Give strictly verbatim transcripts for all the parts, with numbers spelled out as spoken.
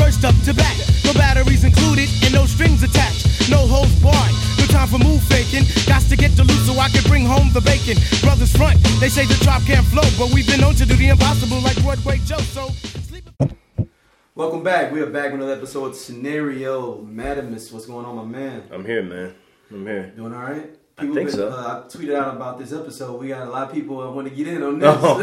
first up to bat. No batteries included and no strings attached. No holds barred. No time for move faking. Got to get the loot so I can bring home the bacon. Brothers front, they say the drop can't flow, but we've been known to do the impossible like Broadway Joe. So sleep. Welcome back. We are back with another episode of Scenario Madamus. What's going on, my man? I'm here, man. I'm here. Doing all right? People I think been, so. Uh, I tweeted out about this episode. We got a lot of people that want to get in on this. Oh.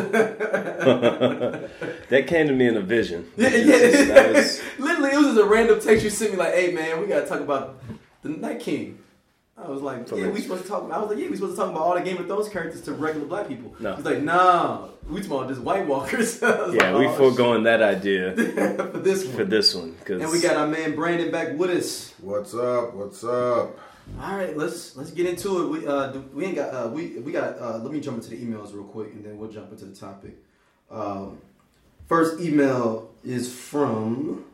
That came to me in a vision. Yeah, yeah. That was... Literally, it was just a random text you sent me like, hey, man, we got to talk about the Night King. I was like, yeah, we supposed to talk about, I was like, yeah, we supposed to talk about all the Game of Thrones characters to regular black people. No. He's like, nah, we talking about just White Walkers. Yeah, like, we oh, foregoing that idea for this one. For this one. Cause... And we got our man Brandon back with us. What's up? What's up? All right, let's let's get into it. We uh we ain't got uh we we got uh let me jump into the emails real quick and then we'll jump into the topic. Um, first email is from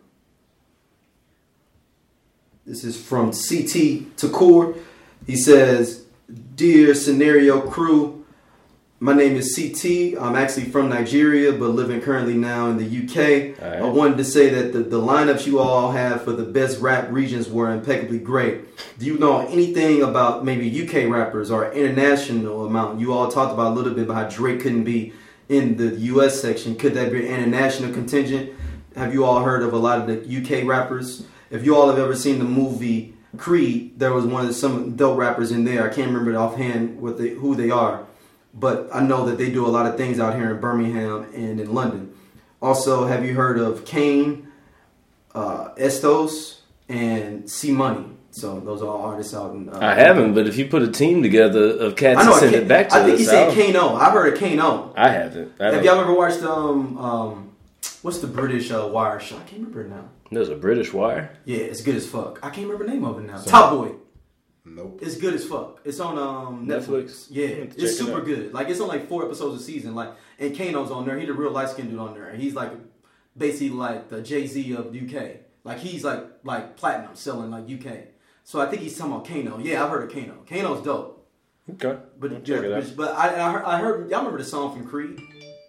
this is from C T Takur. He says, "Dear Scenario Crew, my name is C T. I'm actually from Nigeria, but living currently now in the U K. Right. I wanted to say that the, the lineups you all have for the best rap regions were impeccably great. Do you know anything about maybe U K rappers or international amount? You all talked about a little bit about how Drake couldn't be in the U S section. Could that be an international contingent? Have you all heard of a lot of the U K rappers? If you all have ever seen the movie Creed, there was one of the, some dope rappers in there. I can't remember offhand what they, who they are. But I know that they do a lot of things out here in Birmingham and in London. Also, have you heard of Kane, uh, Estos, and C Money? So those are all artists out in... Uh, I haven't, but if you put a team together of cats and send it back to us... I think he said Kano. I've heard of Kano. I haven't. I have y'all ever watched... um um what's the British uh, Wire show? I can't remember it now. There's a British Wire? Yeah, it's good as fuck. I can't remember the name of it now. So, Top Boy. Nope. It's good as fuck. It's on um, Netflix. Netflix. Yeah, it's super it good. Like it's on like four episodes a season. Like and Kano's on there. He's the real light skinned dude on there. And he's like basically like the Jay-Z of U K. Like he's like like platinum selling like U K. So I think he's talking about Kano. Yeah, I've heard of Kano. Kano's dope. Okay. But I'll check it out. but, but I I heard, I heard y'all remember the song from Creed?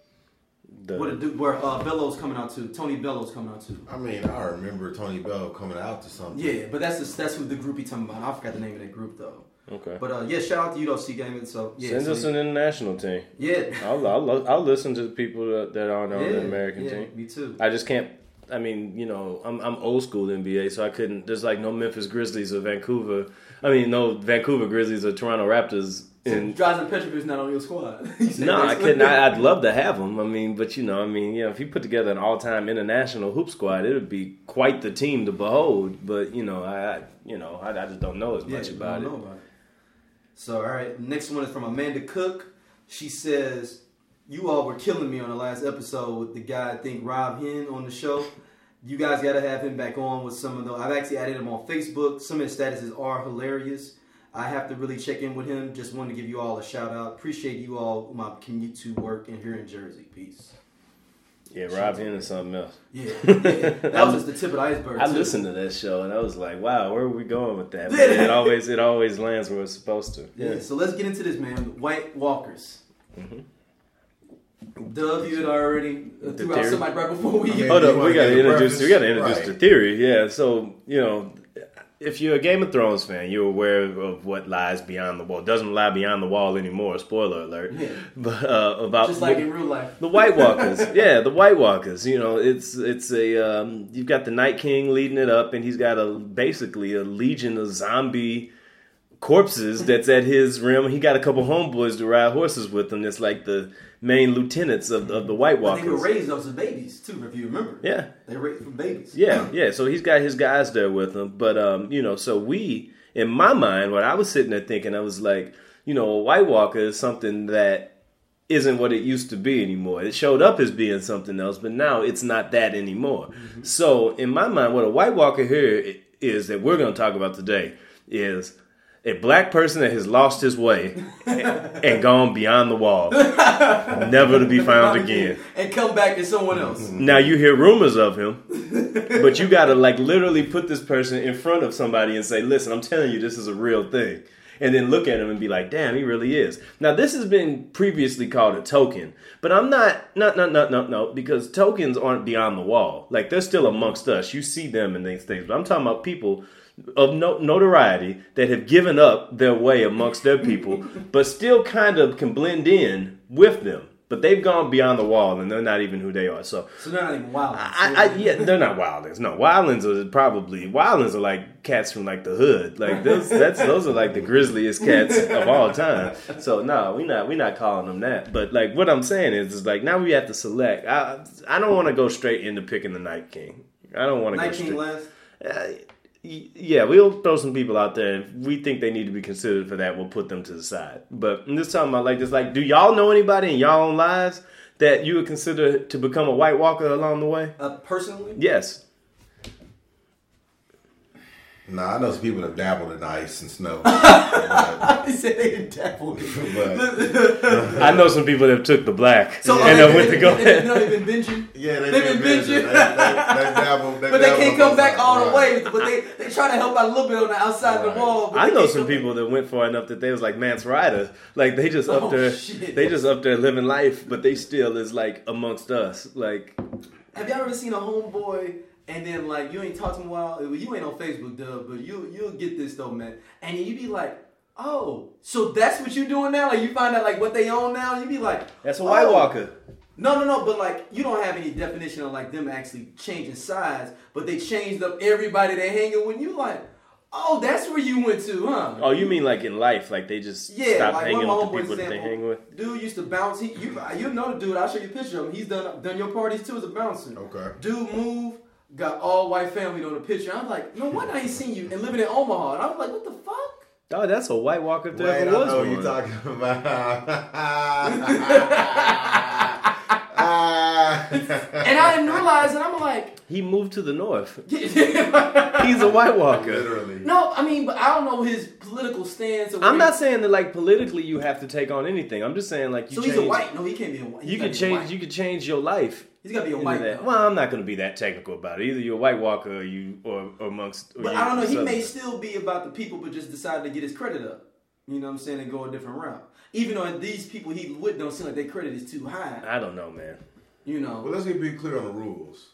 The, what dude, where uh, Bellows coming out to? Tony Bellows coming out to? I mean, I remember Tony Bello coming out to something. Yeah, but that's the, that's who the group he talking about. I forgot the name of that group though. Okay. But uh, yeah, shout out to you though, C Gaming. So yeah, send so, us an international team. Yeah. I'll I'll, I'll listen to the people that, that aren't on yeah, the American yeah, team. Me too. I just can't. I mean, you know, I'm I'm old school N B A, so I couldn't. There's like no Memphis Grizzlies or Vancouver. I mean, no Vancouver Grizzlies or Toronto Raptors. And Drazen Petrovic's not on your squad. You no, I couldn't. I, I'd love to have him. I mean, but you know, I mean, yeah, if you put together an all-time international hoop squad, it would be quite the team to behold. But you know, I, I you know, I, I just don't know as yeah, much about it. Know about it. So, all right, next one is from Amanda Cook. She says, "You all were killing me on the last episode with the guy I think Rob Hen on the show. You guys got to have him back on with some of the. I've actually added him on Facebook. Some of his statuses are hilarious. I have to really check in with him. Just wanted to give you all a shout out. Appreciate you all. My commute to work and here in Jersey. Peace." Yeah, Rob Hen is something else. Yeah, yeah. That was just the tip of the iceberg. I too. listened to that show and I was like, "Wow, where are we going with that?" Man? It always, it always lands where it's supposed to. Yeah. yeah so let's get into this, man. White Walkers. Mm-hmm. Dub, you had already uh, threw out somebody right before we. I mean, Hold up, we got to introduce. We got to introduce right. the theory. Yeah, so you know, if you're a Game of Thrones fan, you're aware of what lies beyond the wall. It doesn't lie beyond the wall anymore. Spoiler alert. Yeah. But uh, about just like the, in real life, the White Walkers. Yeah, the White Walkers. You know, it's it's a um, you've got the Night King leading it up, and he's got a basically a legion of zombie corpses that's at his rim. He got a couple homeboys to ride horses with him. That's like the main lieutenants of, of the White Walkers. But they were raised as babies too, if you remember. Yeah, they were raised from babies. Yeah, yeah. So he's got his guys there with him. But um, you know, so we, in my mind, when I was sitting there thinking, I was like, you know, a White Walker is something that isn't what it used to be anymore. It showed up as being something else, but now it's not that anymore. Mm-hmm. So in my mind, what a White Walker here is that we're going to talk about today is a black person that has lost his way and, and gone beyond the wall, never to be found again, and come back as someone else. Now you hear rumors of him, but you got to like literally put this person in front of somebody and say, "Listen, I'm telling you, this is a real thing." and then look at him and be like, damn, he really is. Now, this has been previously called a token, but I'm not, no, no, no, no, no, because tokens aren't beyond the wall. Like, they're still amongst us. You see them and these things, but I'm talking about people of no, notoriety that have given up their way amongst their people, but still kind of can blend in with them. But they've gone beyond the wall, and they're not even who they are. So, so they're not even wildlings. I, I, yeah, they're not wildlings. No, wildlings are probably wildlings are like cats from like the hood. Like those, that's those are like the grisliest cats of all time. So no, we not we not calling them that. But like what I'm saying is, is like now we have to select. I I don't want to go straight into picking the Night King. I don't want to go Night King straight. last. Uh, Yeah, we'll throw some people out there. If we think they need to be considered for that, we'll put them to the side. But I'm just talking about like this. Like, do y'all know anybody in y'all own lives that you would consider to become a White Walker along the way? Uh, personally? Yes. Nah, I know some people that dabbled in ice and snow. They said they didn't dabble. But, I know some people that took the black So, and uh, they went to go. They, they, you know, they've been binging. yeah, they, They've been binging. They, they, they dabble, they But they dabble can't on come both back sides. all the Right. way. But they, they try to help out a little bit on the outside of Right. the wall. But I they know can't some come people that went far enough that they was like Mance Rider. Like they just Oh, up there, shit. they just up there living life, but they still is like amongst us. Like back. Have y'all ever seen a homeboy and then like you ain't talked to him a while? You ain't on Facebook, duh, but you you'll get this though, man. And you be like, oh, so that's what you doing now? Like you find out like what they own now. You be like, that's a White oh. Walker. No, no, no, but like you don't have any definition of like them actually changing sides, but they changed up everybody they hanging with. You like, oh, that's where you went to, huh? Oh, you mean like in life? Like they just Yeah, stop like hanging one with of the my people homeboys that they example, hang with? Dude used to bounce. He, you, you know the dude. I'll show you a picture of him. He's done done your parties too as a bouncer. Okay. Dude moved, got all white family on the picture. I'm like, no wonder I ain't seen you and living in Omaha. And I was like, what the fuck? Oh, that's a White Walker if there Wait, I ever was know what one. you're talking about. And I didn't realize, and I'm like, He moved to the north. he's He's a White Walker. Literally. No, I mean, but I don't know his political stance. Or I'm where not saying that like politically you have to take on anything. I'm just saying like you So change. he's a white. No, he can't be a white. He's You gotta could be a change. white. You could change your life. He's got to be a into white. that. though. Well, I'm not going to be that technical about it. Either you're a White Walker or you or, or amongst. Or But you I don't know. He Southern. may still be about the people, but just decided to get his credit up. You know what I'm saying? And go a different route. Even though these people he with don't seem like their credit is too high. I don't know, man. You know. Well, let's get be clear on the rules.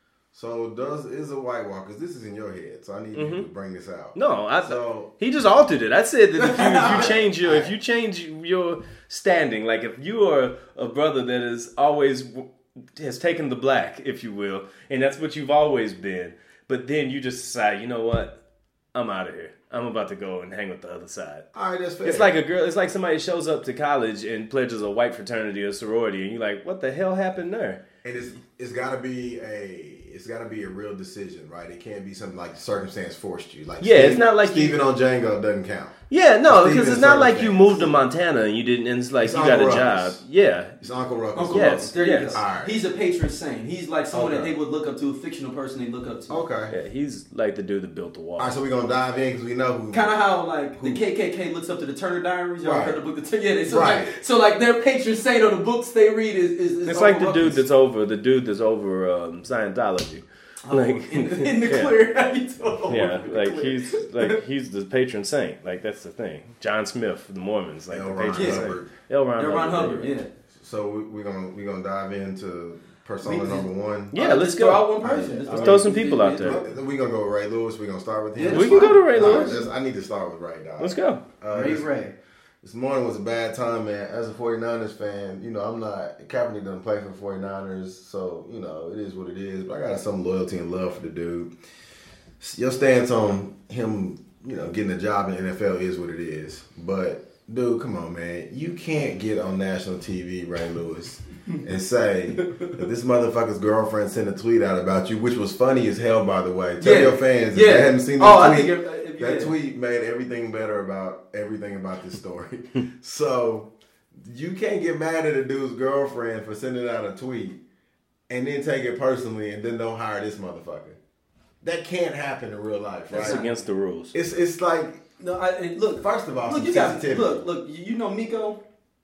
So, does is a White Walker? Because this is in your head, so I need Mm-hmm. you to bring this out. No, I. So- he just altered it. I said that if you, if you change your if you change your standing, like if you are a brother that is always has taken the black, if you will, and that's what you've always been, but then you just decide, you know what, I'm out of here. I'm about to go and hang with the other side. All right, that's fair. It's like a girl. It's like somebody shows up to college and pledges a white fraternity or sorority, and you're like, "What the hell happened there?" And it's it's got to be a it's got to be a real decision, right? It can't be something like circumstance forced you. Like Yeah, Steve- it's not like you- Stephen on Django doesn't count. Yeah, no, Steven because it's is not like you circumstance. moved to Montana and you didn't, and it's like It's you got a Uncle job. Ruckus. Yeah, It's Uncle Ruckus. Uncle Yes, Ruckus. There you yes. go. All right. He's a patron saint. He's like someone that Okay. they would look up to, a fictional person they look up to. Okay. yeah, he's like the dude that built the wall. All right, so we're gonna dive in because we know who. Kind of how like the K K K looks up to the Turner Diaries. Y'all Right. heard the book? The yeah, they, so Right. like so like their patron saint or the books they read is is, is It's like Uncle the dude Ruckus. that's over the dude that's over um, Scientology. Oh, Like in, the- in the yeah. clear. How you doing? Yeah, In the like clear. he's like he's the patron saint. Like that's the thing. John Smith, the Mormons, like L. the Ron patron Hubbard. saint. L. Ron They're Ron Hubbard. Hubbard. Yeah. So we, we're gonna we're gonna dive into persona We- number one. Yeah, Uh, let's just throw out go. one person. Let's Just throw some people out there. We're gonna go with Ray Lewis. We're gonna start with him. Yeah, We can go to Ray All right, Lewis. let's- I need to start with Ray. Dog. Let's go. Uh, Ray this, Ray. this morning was a bad time, man. As a 49ers fan, you know, I'm not, Kaepernick doesn't play for 49ers, so, you know, it is what it is. But I got some loyalty and love for the dude. Your stance on him, you know, getting a job in the N F L is what it is. But, dude, come on, man. You can't get on national T V, Ray Lewis, and say that this motherfucker's girlfriend sent a tweet out about you, which was funny as hell, by the way. Tell Yeah. your fans if Yeah. they haven't seen the Oh, I tweet. think if- if you that had- tweet made everything better about everything about this story. So you can't get mad at a dude's girlfriend for sending out a tweet and then take it personally and then don't hire this motherfucker. That can't happen in real life, right? That's against the rules. It's it's like No, I, and look. first of all, Look, some you got sensitivity. look, look. You you know Miko.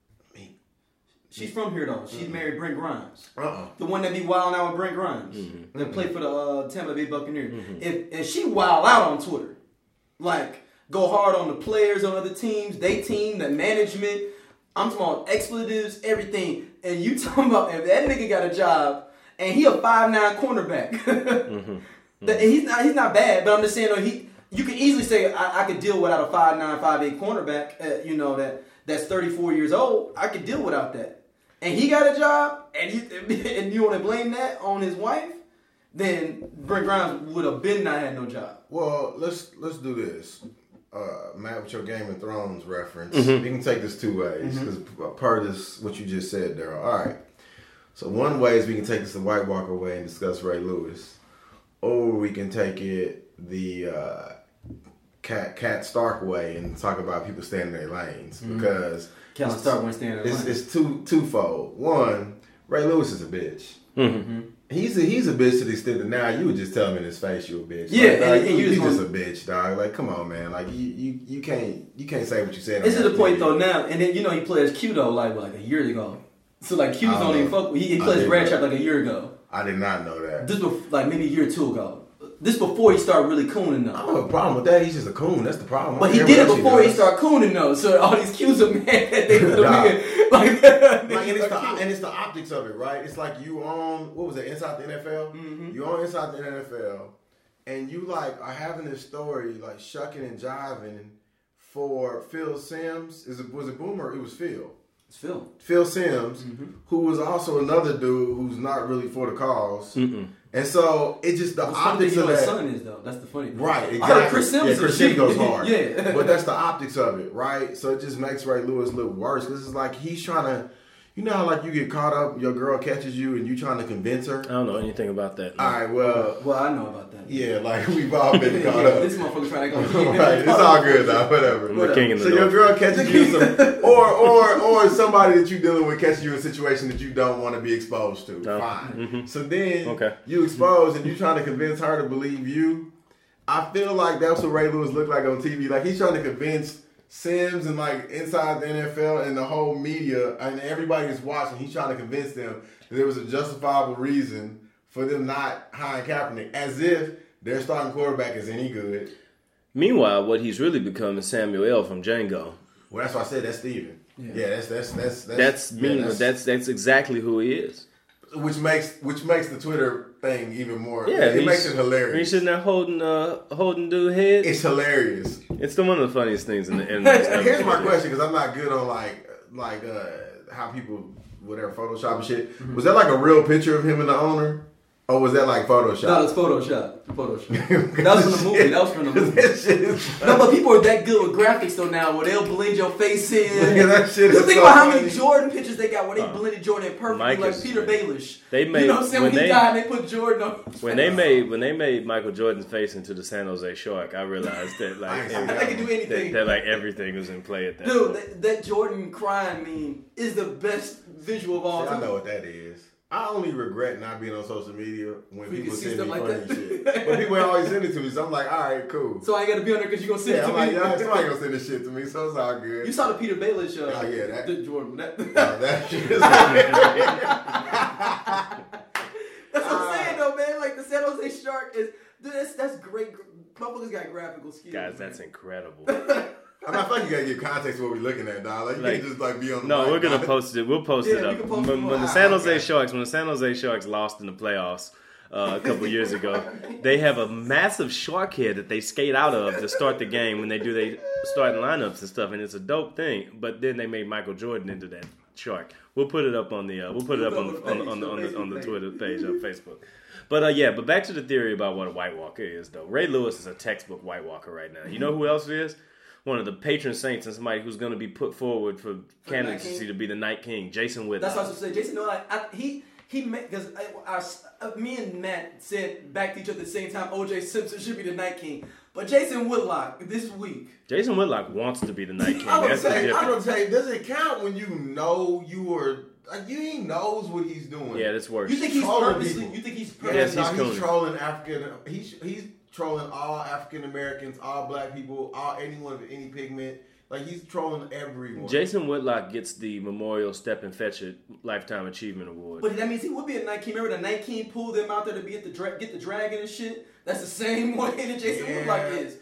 She's from here though. She married Brent Grimes, Uh-uh. the one that be wilding out with Brent Grimes, Mm-hmm. that played for the uh, Tampa Bay Buccaneers. If and she wild out on Twitter, like go hard on the players on other teams, they team, the management. I'm talking about expletives, everything. And you talking about if that nigga got a job and he a five nine cornerback. mm-hmm. Mm-hmm. He's not he's not bad, but I'm just saying though, he you can easily say I, I could deal without a five nine, five eight cornerback, uh, you know, that that's thirty-four years old. I could deal without that. And he got a job, and you and you want to blame that on his wife, then Brent Grimes would have been not had no job. Well, let's let's do this. Uh, Matt, with your Game of Thrones reference, Mm-hmm. we can take this two ways because Mm-hmm. part of this, what you just said, Daryl. All right. So one way is we can take this the White Walker way and discuss Ray Lewis, or we can take it the uh, Cat Cat Stark way and talk about people staying in their lanes Mm-hmm. because Callum Stark went standing in it's, line. it's two twofold. One, Ray Lewis is a bitch. Mm-hmm. He's a, he's a bitch to the extent that now you would just tell him in his face you a bitch. Yeah, like, and- like, and you, you you just just a want- bitch, dog. Like, come on, man. Like, you you, you can't you can't say what you said. on This is that the point video. though now, and then you know he plays Q though like what, like a year ago. So like Q's I don't don't even know. fuck. He, he I plays didn't Red know. Trap like a year ago. I did not know that. This bef- like maybe a year or two ago. This before he started really cooning I though. don't have a problem with that. He's just a coon. That's the problem. But he Everybody did it else before he does. started cooning though. So all these Q's are mad that they put him Nah. in like. Like, and, it's the, and it's the optics of it, right? It's like you on, what was it, Inside the N F L? Mhm. You on Inside the N F L, and you like are having this story, like shucking and jiving for Phil Simms. Is it, was it Boomer? It was Phil. It's Phil. Phil Simms, Mm-hmm. who was also another dude who's not really for the cause. Mm-mm. And so it just, the What's funny optics you of know his that. son is though. That's the funny thing. Right, I exactly. heard Chris Sims. yeah, Chris is Sims shit. goes hard. yeah. But that's the optics of it, right? So it just makes Ray Lewis look worse because it's like he's trying to, you know how like you get caught up, your girl catches you and you trying to convince her? I don't know anything about that. All right, well, Well, I know about that. yeah, like we've all been Yeah, caught up. this motherfucker trying to go. Right, it's all good though, whatever. I'm the king in the So your north. girl catches you, some, or or or somebody that you dealing with catches you in a situation that you don't want to be exposed to. No. Fine. Mhm. So then Okay. you exposed and you trying to convince her to believe you. I feel like that's what Ray Lewis looked like on T V. Like he's trying to convince Sims and like inside the N F L and the whole media and everybody that's watching. He's trying to convince them that there was a justifiable reason for them not hiring Kaepernick, as if their starting quarterback is any good. Meanwhile, what he's really become is Samuel L. from Django. Well, that's why I said that's Steven. Yeah. Yeah, that's that's that's that's That's yeah, mean. That's, that's exactly who he is. which makes which makes the Twitter thing even more. Yeah, it he's- makes it He's hilarious. sitting there holding, uh, holding dude head. It's hilarious. It's the one of the funniest things in the internet. Here's my question, because I'm not good on like like uh, how people whatever Photoshop and shit. Mm-hmm. Was that like a real picture of him and the owner, or was that like Photoshop? No, it's Photoshop. Photoshop. That was from the movie. That was from the movie. That shit is No, but people are that good with graphics though now, where they'll blend your face in. Yeah, that shit Just is think so about how many funny. Jordan pictures they got where they blended Jordan in perfectly, Mike like is- Peter Baelish. They you made- know what I'm saying? when When, he they- died, they put Jordan on. When they made when they made Michael Jordan's face into the San Jose Shark, I realized that like I every- They can do anything. that, that like everything was in play at that Dude, point. that, that Jordan crying meme is the best visual of all See, I time. know what that is. I only regret not being on social media when We people can see send me stuff like funny that. shit. But people always send it to me, so I'm like, all right, cool. So I ain't gotta be on there because you're gonna send Yeah, it I'm to like, me. y'all, somebody gonna send this shit to me, so it's all good. You saw the Peter Baelish. Uh, Oh, yeah, that- the Jordan. That, No, that shit is That's what I'm saying though, man. Like the San Jose Shark is, dude, that's that's great. Motherfuckers got graphical skills. Guys, man. that's incredible. I mean, I feel like you gotta give context to what we're looking at, dog. Like, you Like- can't just like be on the No, mic, we're gonna dog. post it. We'll post Yeah, it we up. can post when it. when the Ah, San Jose okay. Sharks, when the San Jose Sharks lost in the playoffs uh, a couple years ago, they have a massive shark head that they skate out of to start the game when they do they starting lineups and stuff, and it's a dope thing. But then they made Michael Jordan into that shark. We'll put it up on the uh, we'll put it up on the, on, the, on the on the on the Twitter page on Facebook. But uh, yeah, but back to the theory about what a White Walker is, though. Ray Lewis is a textbook White Walker right now. You know who else is? One of the patron saints and somebody who's going to be put forward for candidacy to be the Night King, Jason Whitlock. That's what I was gonna say. Jason, no, like I, he he because me and Matt said back to each other at the same time. O J Simpson should be the Night King, but Jason Whitlock this week. Jason Whitlock wants to be the Night King. I would That's the say, I difference. would say, does it count when you know you are like you he knows what he's doing? Yeah, that's worse. You think he's Trolling purposely? people. You think he's Yes, purposely? Yes, no, he's he's, cooning. trolling African. He's he's trolling all African Americans, all black people, all anyone of any pigment. Like he's trolling everyone. Jason Whitlock gets the Memorial Step and Fetch It Lifetime Achievement Award. But that means he would be a Night King. Remember the Night King pulled them out there to be at the dra- get the dragon and shit. That's the same way that Jason Yeah. Whitlock is.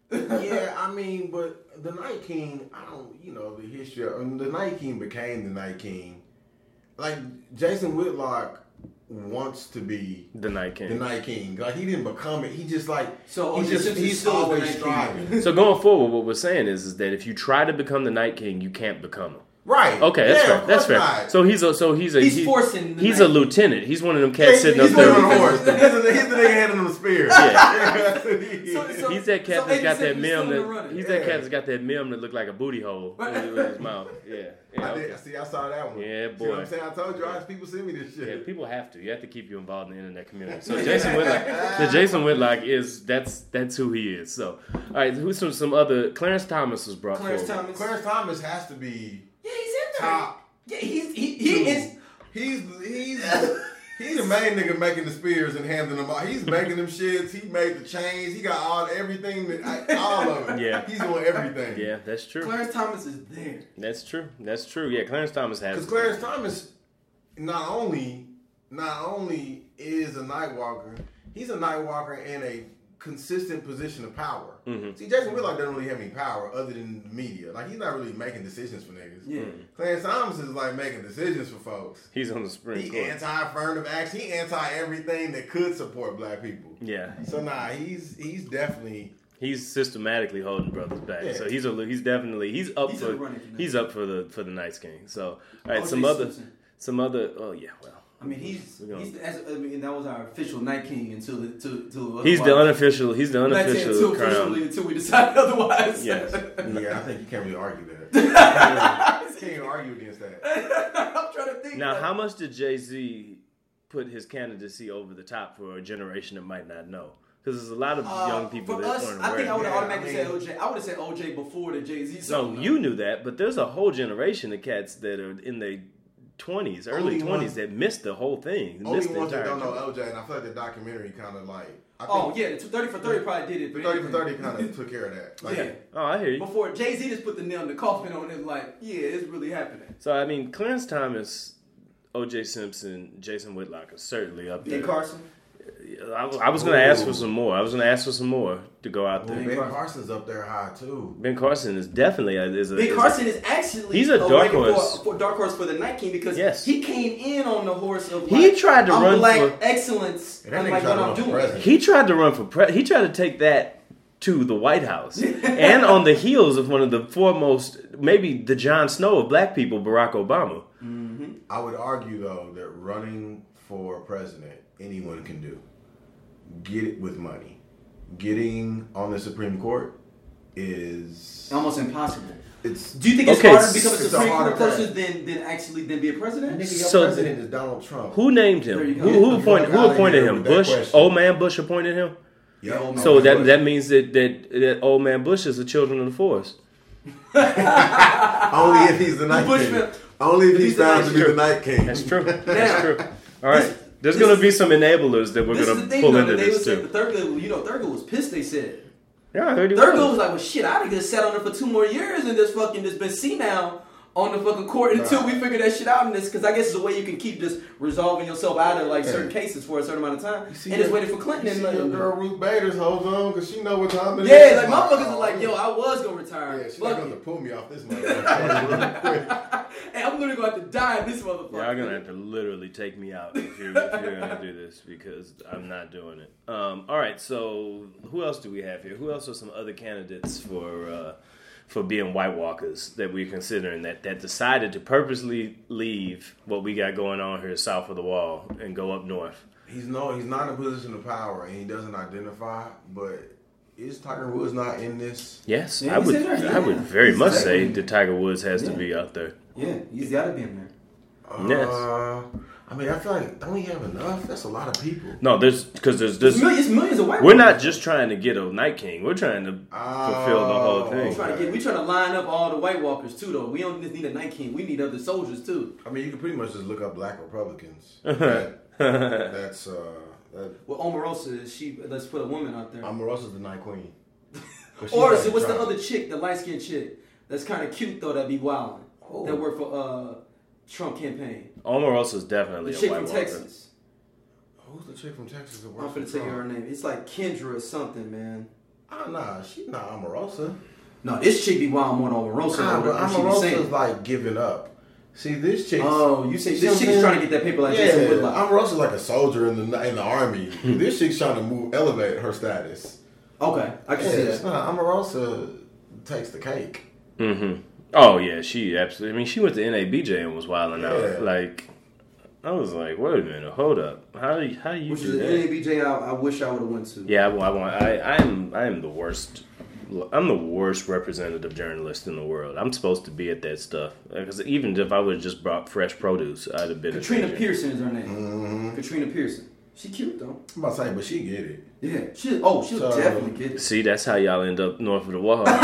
Yeah, I mean, but the Night King, I don't, you know, the history of I mean, the Night King became the Night King. Like, Jason Whitlock wants to be The Night King. the Night King. Like, he didn't become it. He just, like, So, he O J just, Simpson's he's still the always Night King. striving. So going forward, what we're saying is, is that if you try to become the Night King, you can't become him. Right. Okay, that's yeah, fair. of That's course fair. not. So he's a so he's a He's he- forcing the he's Night a King. lieutenant. He's one of them Yeah, cats sitting he's up there. on a with- horse. He's the, he's the nigga handing them spears. Yeah. So- so- He's that cat so that's got eighty-seven that is mem still in the that running. he's that Yeah. cat that's got that mem that looked like a booty hole with with his mouth. Yeah. Yeah, I okay. did. See, I saw that one. Yeah, See what boy. I'm saying? I told you, I, people send me this shit. Yeah, people have to. You have to keep you involved in the internet community. So Jason Whitlock, the Jason Whitlock is that's that's who he is. So all right, who's some some other? Clarence Thomas was brought Clarence forward. Thomas. Clarence Thomas has to be Yeah, he's in there. top. Yeah, he's he, he two. is. He's he's he's the main nigga making the spears and handing them out. He's making them shits. He made the chains. He got all everything that I, all of it. Yeah. he's doing everything. Yeah, that's true. Clarence Thomas is there. That's true. That's true. Yeah, Clarence Thomas has. Because Clarence Thomas not only not only is a night walker, he's a night walker in a consistent position of power. Mhm. See, Jason Whitlock doesn't really have any power other than the media. Like, he's not really making decisions for niggas. Yeah. Clarence Thomas is like making decisions for folks. He's on the Supreme He Court. anti-affirmative action. He anti everything that could support black people. Yeah, So nah, he's he's definitely he's systematically holding brothers back. Yeah. So he's a he's definitely he's up He's for running for he's up for the for the Night King. So all right, O J some other Simpson. some other. Oh yeah, well. I mean, he's We're gonna- he's as, I mean, that was our official Night King until until, until He's the unofficial. He's the I'm not saying unofficial until crown. officially until we decide otherwise. Yes. yeah. I think you can't really argue that. You can't even argue against that. I'm trying to think. Now, like, how much did Jay-Z put his candidacy over the top for a generation that might not know? Because there's a lot of uh, young people for that us, weren't I think I would aware. have Yeah, automatically I said mean- O J. I would have said O J before the Jay Z No, song. you knew that, but there's a whole generation of cats that are in their twenties, early Only twenties, ones- that missed the whole thing. Only Missed the ones that entire don't know journey. L J, and I feel like the documentary kind of like. I think Oh yeah, the thirty for thirty probably did it. the but thirty for thirty anything. kind of took care of that. Like, Yeah. Oh, I hear you. Before Jay Z just put the nail in the coffin on it, like, yeah, it's really happening. So, I mean, Clarence Thomas, O J Simpson, Jason Whitlock are certainly up there. Ben Carson. I, I was going to ask for Ooh. some more. I was going to ask for some more to go out Well, there. Ben Carson. Carson's up there high too. Ben Carson is definitely a, is a. Ben is a- Carson is actually He's a dark waiting horse. for, for dark horse for the Night King because Yes. he came in on the horse of He like, tried to I'm run black for- excellence, And that nigga unlike tried what to I'm run for doing. president. He tried to run for pre. He tried to take that to the White House, and on the heels of one of the foremost, maybe the Jon Snow of black people, Barack Obama. I would argue though that running for president anyone can do. Get it with money. Getting on the Supreme Court is Almost impossible. it's. Do you think it's Okay, harder to become a it's a Supreme harder Court person task. than, than actually than be a president? Nigga, your So- president is Donald Trump. Who named him? There you go. Who, who Get appointed? the Who fuck outta appointed here him? with that Bush. question. Old man Bush appointed him. Yep. Yeah, So that that means that, that that old man Bush is the children of the forest. Only if he's the Night Bushman- King. Only if he's he's the found Night to be King. the Night King. That's true. Now, That's true. All right. this- There's this going to is- be some enablers that we're This is going the to thing, pull though, into that they this was saying too. Thurgood, you know, Thurgood was pissed. They said Yeah, I heard he Thurgood was. was like, "Well, shit, I'd have just sat on it for two more years and just fucking just been senile on the fucking court until we figure that shit out in this." Because I guess it's a way you can keep just resolving yourself out of like certain cases for a certain amount of time. see And just your- waiting for Clinton You and see like, your girl Ruth Bader's holds on because she know what time it is. yeah, like motherfuckers are like, "Yo, I was gonna retire. Yeah, she's Fuck not going to it. pull me off this motherfucker. Hey, I'm literally gonna have to die in this motherfucker." Y'all gonna have to literally take me out if you're, if you're gonna do this because I'm not doing it. Um, all right, so who else do we have here? Who else are some other candidates for uh, for being White Walkers that we're considering that that decided to purposely leave what we got going on here south of the wall and go up north? He's no, he's not in a position of power, and he doesn't identify. But is Tiger Woods not in this? Yes, Yeah, I he's would. in there, I would yeah. very He's much exactly. say that Tiger Woods has Yeah. to be out there. Yeah, he's gotta be in there. Yes. Uh, I mean, I feel like don't we have enough? That's a lot of people. No, there's because there's There's this. millions, millions of white We're people. not just trying to get a Night King. We're trying to fulfill the whole Oh. thing. We trying to get, we trying to line up all the White Walkers too, though. We don't just need a Night King. We need other soldiers too. I mean, you can pretty much just look up Black Republicans. That- that's uh, that, Well, Omarosa is she. Let's put a woman out there. Omarosa's the Night Queen. But she's Or like is it, what's the trying- other chick, the light skinned chick? That's kind of cute though. That be wildin'. Oh. That work for uh Trump campaign. Omarosa's The definitely a chick White from Walker. Texas. Who's the chick from Texas that I'm works gonna for tell you her Trump? name. It's like Kendra or something, man. Oh, nah, she not Omarosa. No, this chick be wild more than Omarosa. Nah, though, but what she was saying. Omarosa's like giving up. See, this chick. Oh, you say see this what chick I'm is saying? trying to get that paper like Yeah, Jason Whitlock. Omarosa's like a soldier in the in the army. This chick's trying to move, elevate her status. Okay, I can Yeah, see it's that. not. Omarosa takes the cake. Mm-hmm. Oh yeah, she absolutely. I mean, she went to N A B J and was wilding Yeah. out. Like, I was like, wait a minute, hold up. How do you, how do you Which do is an that? N A B J I, I wish I would have went to. Yeah, I, I want. I, I am. I am the worst. I'm the worst representative journalist in the world. I'm supposed to be at that stuff because even if I would have just brought fresh produce, I'd have been. Katrina a Pearson is her name. Mm-hmm. Katrina Pearson. She cute though. I'm about to say, but she get it. Yeah. She. Oh, she'll So- definitely get it. See, that's how y'all end up north of the wall. You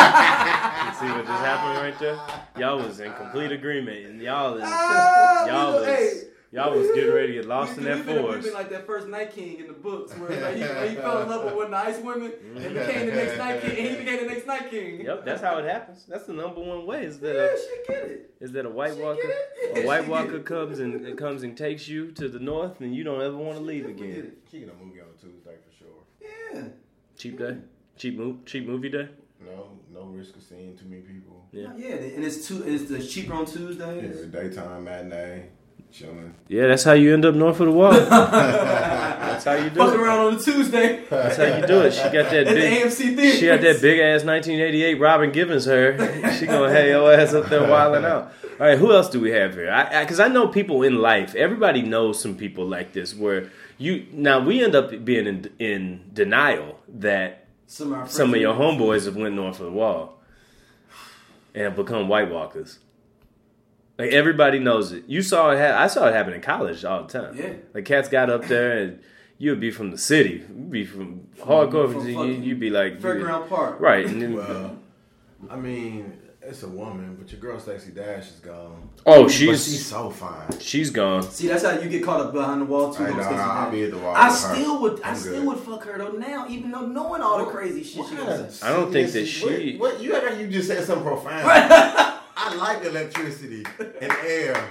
see what just happened right there? Y'all was in complete agreement, and y'all is, Ah, y'all we was know, hey. y'all was getting ready to get lost in We- that we've been, we've forest. been like that first Night King in the books where like, he, he fell in love with one of the ice women and became the next Night King, and he became the next Night King. Yep, that's how it happens. That's the number one way. Is that Yeah, a, she get it. is that a White She Walker? get it. Yeah, A White she Walker get it. comes and it comes and takes you to the north, and you don't ever want to leave Get again. it. She get a movie on a Tuesday for sure. Yeah. Cheap day, cheap move, cheap movie day. No, no risk of seeing too many people. Yeah. Yeah, and it's two. It's the cheaper on Yeah, Tuesdays. daytime matinee, chilling. Yeah, that's how you end up north of the wall. That's how you do Fucking it. around on a Tuesday That's how you do it. She got that at the A big. M C theater. She got that big ass nineteen eighty-eight Robin Givens hair. She gonna have your ass up there wilding out. All right, who else do we have here? I because I, I know people in life. Everybody knows some people like this where you now we end up being in in denial that Some of, our some of friends- your homeboys have went north of the wall and have become White Walkers. Like everybody knows it. You saw it. Ha- I saw it happen in college all the time. Yeah. Like cats got up there and you would be from the city. You'd be from hardcore. from you, fucking you'd be like Fairground Park. right. And then, Well, I mean, it's a woman, but your girl Stacey Dash is gone. oh, But she's she's so fine. she's gone. See, that's how you get caught up behind the wall too. I know, Stacey I'll Dash. be at the wall I with her. still would. I I'm still good. would fuck her though now, even though knowing all the crazy shit What she kind was of saying. I don't think that seriously- she- What, what you act like you just said something profound. I like electricity and air.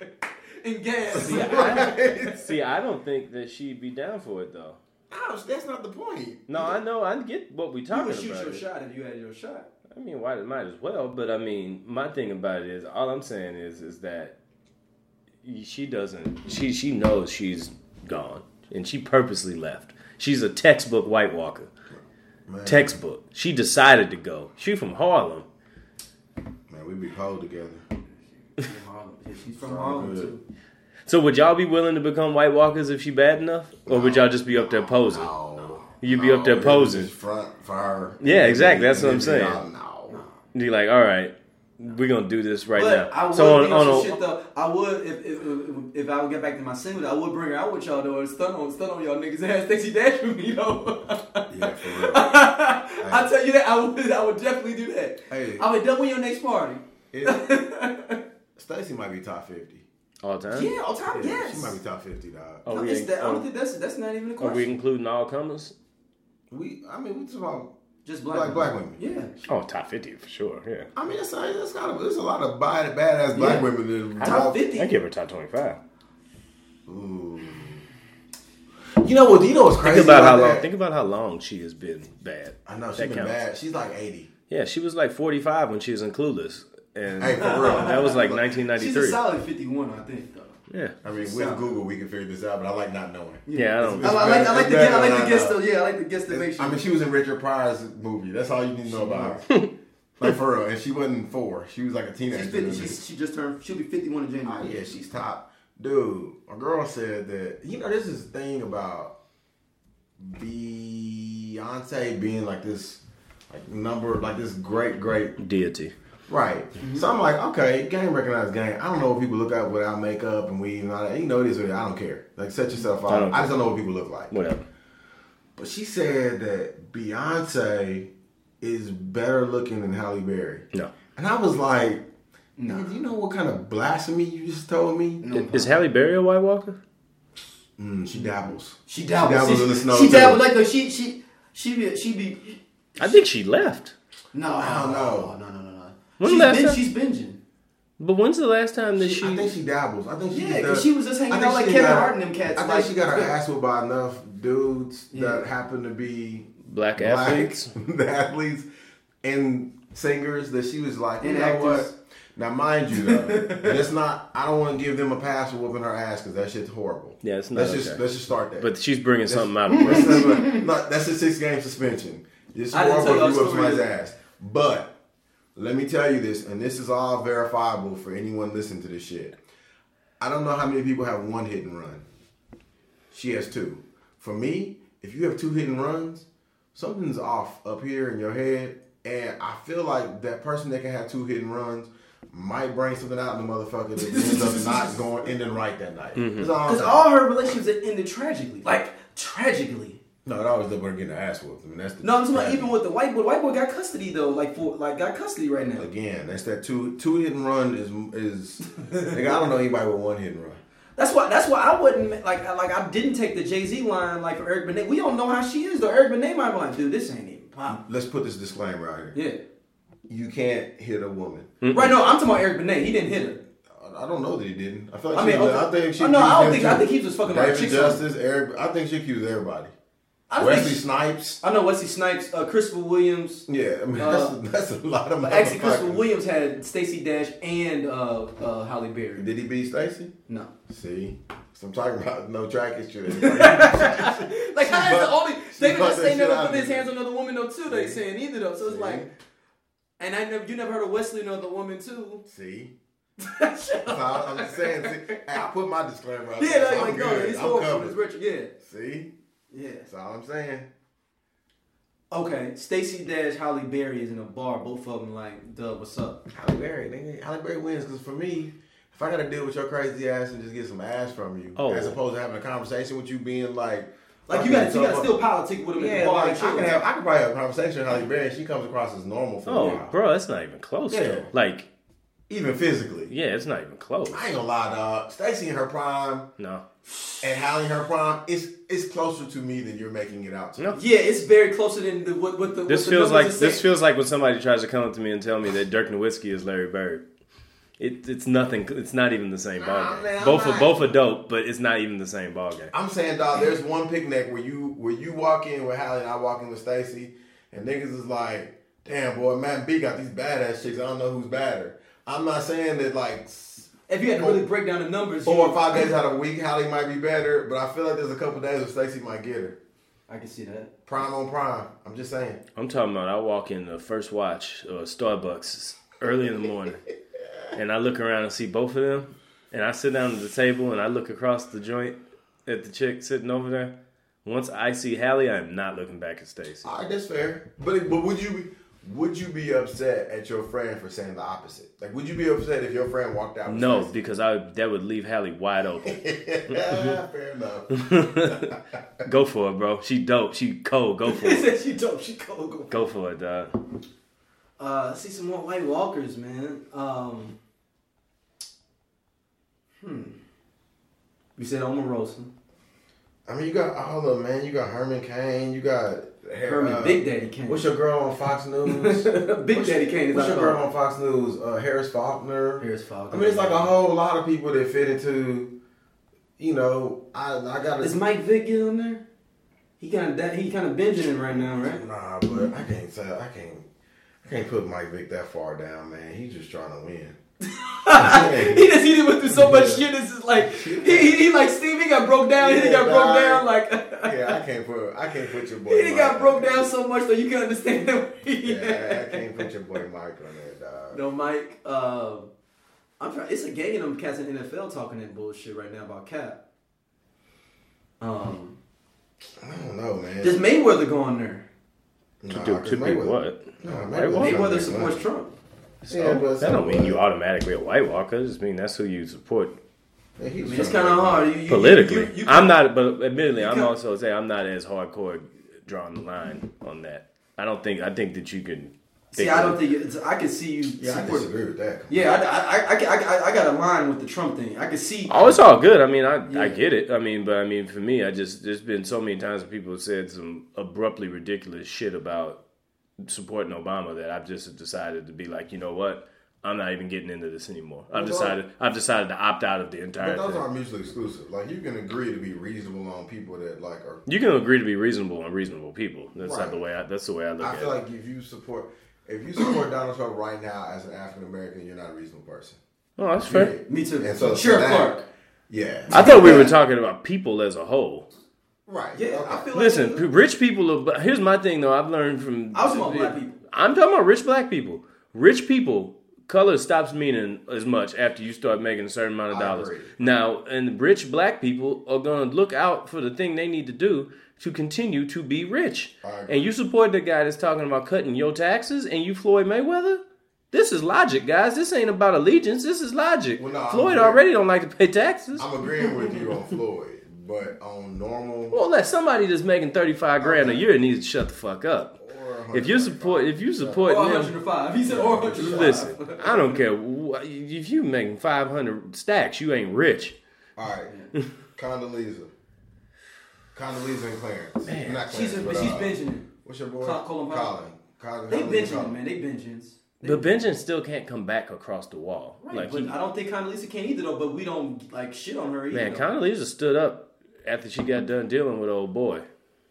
And gas. See, I, see, I don't think that she'd be down for it though. No, that's not the point. No, I know. I get what we You talking would shoot about. your shot if you had your shot. I mean, why might as well? But I mean, my thing about it is, all I'm saying is, is that she doesn't. She she knows she's gone, and she purposely left. She's a textbook White Walker. Man, Textbook. She decided to go. She from Harlem. man, we be cold together. From Harlem. Yeah, she's from Sound Harlem good. too. So would y'all be willing to become White Walkers if she bad enough, or would y'all just be up there posing? No, You'd be up there no, posing. just front for her. Yeah, exactly, that's what I'm And then be saying. all, No. You're like, all right, we're gonna do this right But now. I would so on, be on some on a, shit though. I would if, if if if I would get back to my single, I would bring her out with y'all though and stun on stun on y'all niggas and have Stacey Dash with me though. Yeah, for real. I tell you that I would I would definitely do that. Hey, I would double your next party. it- Stacey might be top fifty. all time. Yeah, all time, Yeah, yes. she might be top fifty, dog. Are No, we, it's that, I don't are, think that's that's not even a are question. we including all comers? We, I mean, we talking about Just black black black women. Yeah. Oh, top fifty for sure. Yeah, I mean, it's, it's kind of, there's a lot of bad, badass black Yeah. women that Top fifty. I give her top twenty-five. Ooh. You know what? You know what's crazy Think about how that? long. Think about how long she has been bad. I know she's That been counts. bad. She's like eighty. Yeah, she was like forty-five when she was in Clueless, and Hey, for real. that was like nineteen She's a ninety-three. solid fifty-one, I think though. Yeah, I mean, with Sound. Google, we can figure this out, but I like not knowing. yeah. I don't. I, I like I like It's the better I like than the I guess know. though. Yeah, I like the guesstimation. I mean, she was in Richard Pryor's movie. That's all you need to know about her. Like, for real. And she wasn't four. She was like a teenager. she's fifty. She's, she just turned. She'll be fifty-one in Oh, January. yeah, she's top. Dude, a girl said that, you know, this is the thing about Beyonce being like this, like, number, like this great, great, Deity. right. So I'm like, okay, game recognized game. I don't know what people look at without makeup and weave and all that. You know, it is what it is. I don't care. Like, set yourself I out. don't I, just don't know what people look like. Whatever. But she said that Beyonce is better looking than Halle Berry. No. And I was like, No. man, do you know what kind of blasphemy you just told me? No. Is Halle Berry a White Walker? Mm, she dabbles. She dabbles. She dabbles See, in the snow, She too. dabbles like the she she she be she be. I think she left. No, I don't know. No, no, no, no, no. When She's, last bin- time- she's binging. But when's the last time that she? I think she dabbles. I think she Yeah, just because does- she was just hanging I think out like she Kevin got- Hart and them cats. I think like, she got her ass whipped by enough dudes Yeah. that happen to be Black, black athletes, athletes, and singers that she was like, you And know actors. what? Now, mind you, though, let's not. I don't want to give them a pass for whooping her ass because that shit's horrible. Yeah, it's not Let's okay. just let's just start there. but she's bringing That's- something out of Let's it. have a- no, that's a six game suspension. It's I didn't horrible tell if y'all you whip story somebody's yet. ass. But let me tell you this, and this is all verifiable for anyone listening to this shit. I don't know how many people have one hit and run. She has two. For me, if you have two hit and runs, something's off up here in your head, and I feel like that person that can have two hit and runs might bring something out in the motherfucker that ends up not going ending right that night. That's all I'm Because saying. all her relationships ended tragically. Like, tragically. No, it always ended up getting her ass whooped. I mean, that's the No, I'm talking about tragedy. even with the white boy. The white boy got custody, though. Like, for like got custody right now. Again, that's that two two hit and run is is. Nigga, I don't know anybody with one hit and run. That's why. That's why I wouldn't like. Like I didn't take the Jay-Z line like for Eric Benet. We don't know how she is though. Eric Benet might be like, dude, this ain't even pop. Let's put this disclaimer out here. Yeah. You can't hit a woman. Right. No, I'm talking about Eric Benet. He didn't hit her. I don't know that he didn't. I feel like I mean, she, okay. I think she. Oh, no, I don't accused think- him I too. think he was just fucking like David chicks Justice, Eric. I think she accused everybody. I Wesley think, Snipes. I know Wesley Snipes, uh, Christopher Williams. Yeah, I mean Uh, that's, that's a lot of. But actually, Christopher motherfuckers. Williams had Stacey Dash and uh, uh, Halle Berry. Did he beat Stacey? No. See, so I'm talking about no track history. Like how is butt- the only she David butt just that ain't never shit out put his of hands me. on another woman though too. They See? saying either though. So it's See? like, and I never you never heard of Wesley another woman too. See. Shut So up. I'm just saying. See, hey, I put my disclaimer out. Yeah, there, like, so like I'm no, good. it's I'm horrible. covered. It's Richard. Yeah, See, yeah. that's all I'm saying. Okay, Stacey Dash, Halle Berry is in a bar. Both of them like, duh, what's up? Halle Berry, nigga. Halle Berry wins because for me, if I gotta deal with your crazy ass and just get some ass from you, Oh. as opposed to having a conversation with you being like, Like you got you got to still politic with him at yeah, the bar. like, and I chill. can have, I can probably have a conversation with Halle Berry. And she comes across as normal for a Oh, while, bro, that's not even close. Yeah. Though. Like, even physically. yeah, it's not even close. I ain't gonna lie, dog. Stacey in her prime No, and Halle in her prime, it's it's closer to me than you're making it out to. no. Yeah, it's very closer than the, what, what the. This what the feels like numbers are this saying. feels like when somebody tries to come up to me and tell me that Dirk Nowitzki is Larry Bird. It, it's nothing. It's not even the same Nah, ballgame. man, I'm Both are not- both are dope, but it's not even the same ballgame. I'm saying, dog, there's one picnic where you where you walk in with Halle and I walk in with Stacey, and niggas is like, damn, boy, Matt B got these badass chicks. I don't know who's badder. I'm not saying that, like, If you had to really break down the numbers, four you- or five days out of a week, Halle might be better, but I feel like there's a couple days where Stacey might get her. I can see that. Prime on prime. I'm just saying. I'm talking about I walk in the First Watch or Starbucks early in the morning, and I look around and see both of them, and I sit down at the table and I look across the joint at the chick sitting over there. Once I see Halle, I am not looking back at Stacey. All right, that's fair. But but would you be would you be upset at your friend for saying the opposite? Like, would you be upset if your friend walked out? With No, Stacey? because I that would leave Halle wide open. Yeah, fair enough. Go for it, bro. She dope. She cold. Go for He it. said she dope. She cold. Go. Go for it, dog. Uh, let's see some more White Walkers, man. Um, hmm. You said Omarosa. I mean, you got all of them, man. You got Herman Cain. You got Herman uh, Big Daddy Kane. What's your girl on Fox News? Big what's Daddy your, Kane is What's out your girl there. on Fox News? Uh, Harris Faulkner. Here's Falcon. I mean, it's like a whole lot of people that fit into. You know, I I got Is to. Mike Vick get on there? He kind of he kind of binging it right now, right? Nah, but I can't say I can't. I can't put Mike Vick that far down, man. He's just trying to win. he just he done went through so much shit. This is like he, he, he like Steve. He got broke down. he Yeah, got broke dog. down. Like Yeah, I can't put I can't put your boy. he done got Mike broke on there. down so much so you can understand that. Yeah, I can't put your boy Mike on there, dog. No, Mike. Uh, I'm trying. It's a gang of them cats in the N F L talking that bullshit right now about Cap. Um, I don't know, man. does Mayweather go on there? Nah, To, 'cause to be Mayweather- what? No, White Mayweather- Walker? Mayweather Mayweather supports Trump. Yeah, but that don't so mean you what? automatically a White Walker. It just mean that's who you support Yeah, he I was mean, it's trying kind to- of hard. You, you, politically. you- you- I'm not, but admittedly, you I'm can- also saying I'm not as hardcore drawing the line on that. I don't think. I think that you can. See, I don't think it's, I can see you. Yeah, I support- disagree with that. Yeah, I, I, I, I, I, I got a line with the Trump thing. I can see. Oh, it's all good. I mean, I, Yeah. I get it. I mean, but I mean, for me, I just there's been so many times that people have said some abruptly ridiculous shit about supporting Obama that I've just decided to be like, you know what? I'm not even getting into this anymore. I've decided I've decided to opt out of the entire But those thing. aren't mutually exclusive. Like, you can agree to be reasonable on people that, like, are... You can agree to be reasonable on reasonable people. That's Right. not the way I, that's the way I look I at feel it. like if you support... If you support Donald Trump right now as an African American, you're not a reasonable person. Oh, that's fair. Period. Me too. And so Sheriff that- Clark. Yeah. I thought we were talking about people as a whole. Right. Yeah, okay. I feel Listen, like p- rich people are... Here's my thing, though. I've learned from... I was talking about black people. I'm talking about rich black people. Rich people... Color stops meaning as much after you start making a certain amount of I dollars. agree. Now, and rich black people are going to look out for the thing they need to do to continue to be rich. I agree. And you support the guy that's talking about cutting your taxes and you Floyd Mayweather? This is logic, guys. This ain't about allegiance. This is logic. Well, no, I'm Floyd agree- already don't like to pay taxes. I'm agreeing with you on Floyd, but on normal... Well, let somebody that's making thirty-five grand a year needs to shut the fuck up. Or If you support, if you support Or them, one hundred five. He said or one hundred five. listen, I don't care. wh- If you making five hundred stacks, you ain't rich. All right. Condoleezza. Condoleezza and Clarence. Man, Not Clarence, She's a, but, she's uh, binging. What's your boy? Col- Colin Powell. Colin. Colin. They Condoleezza binging, Colin. man. They binging. But Benjamin still can't come back across the wall. Right, Like but he, I don't think Condoleezza can either though. But we don't like shit on her either. man, though. Condoleezza stood up after she got done dealing with old boy.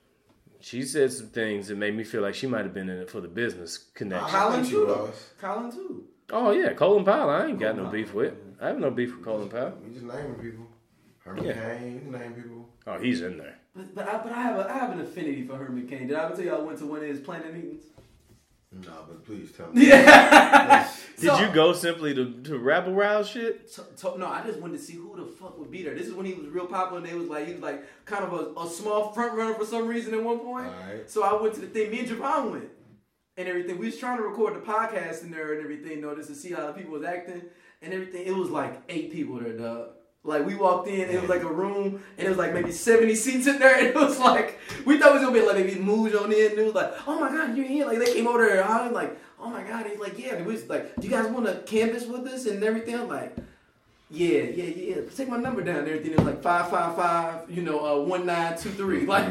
She said some things that made me feel like she might have been in it for the business connection. I Colin think she too. though. was. Colin too. Oh yeah, Colin Powell. I ain't got no Colin beef Powell, with. I have no beef with Colin Powell. We just naming people. Herman Yeah. Cain, you name people. Oh, he's in there. But but I, but I have a I have an affinity for Herman Cain. Did I ever tell you I went to one of his planning meetings? No, but please tell me. Yeah. Did So- you go simply to, to rabble rouse shit? So, so- no, I just wanted to see who the fuck would be there. This is when he was real popular, and they was like he was like kind of a, a small front runner for some reason at one point. Alright. So I went to the thing. Me and Javon went and everything. We was trying to record the podcast in there and everything, you know, just to see how the people was acting and everything. It was like eight people there, dog. Like we walked in, it was like a room, and it was like maybe seventy seats in there, and it was like we thought it was gonna be like maybe moves on in, and it was like, oh my god, you're here! Like they came over there, and I was like, oh my god, he's like, yeah, and we was like, do you guys want to canvas with us and everything? I'm like, yeah, yeah, yeah. Take my number down and everything. It was like five five five, you know, uh, one nine two three. Like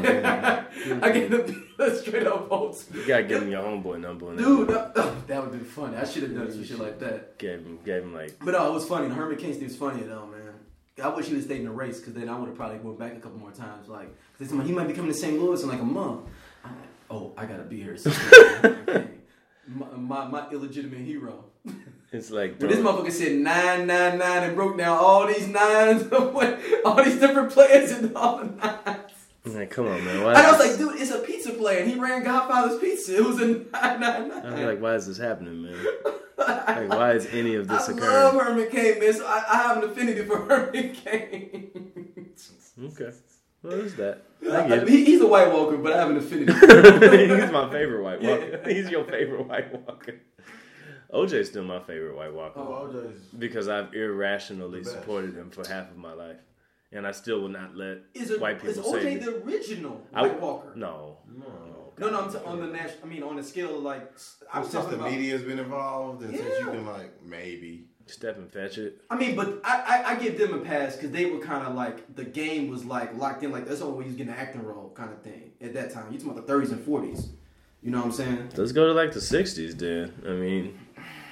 I get the straight up votes. You gotta give him your homeboy number. And Dude, that, oh, that would be funny. I should have done some shit like that. gave him, gave him like. But no, it was funny. The Herman Cain thing was funny though, man. I wish he would have stayed in the race because then I would have probably went back a couple more times. Like, cause he might be coming to Saint Louis in like a month. I'm like, oh, I gotta be here. Okay. my, my my illegitimate hero. It's like When this motherfucker said nine nine nine and broke down all these nines, all these different players and all the nines. Like, come on, man. Why And I was is like, dude, it's a pizza player, and he ran Godfather's Pizza. It was a nine nine this- I was nine. like, why is this happening, man? Like, why is any of this I occurring? love Herman Cain, man. So I, I have an affinity for Herman Cain. Okay. What is that? I get it. He, he's a White Walker, but I have an affinity for him. He's my favorite White Walker. He's your favorite White Walker. O J's still my favorite White Walker. Oh, O J's. Because I've irrationally The best. supported him for half of my life. And I still will not let Is, it, white is people O say J that- the original I- White Walker? No. No. No, no, I'm t- on the national. I mean, on the scale of like, I'm Since talking the about. media's been involved, and since Yeah. you've been like, maybe. Step and fetch it. I mean, but I, I, I give them a pass because they were kind of like the game was like locked in. Like that's the only way you was getting an acting role kind of thing at that time. You talking about the thirties and forties. You know what I'm saying? Let's go to like the sixties, then. I mean,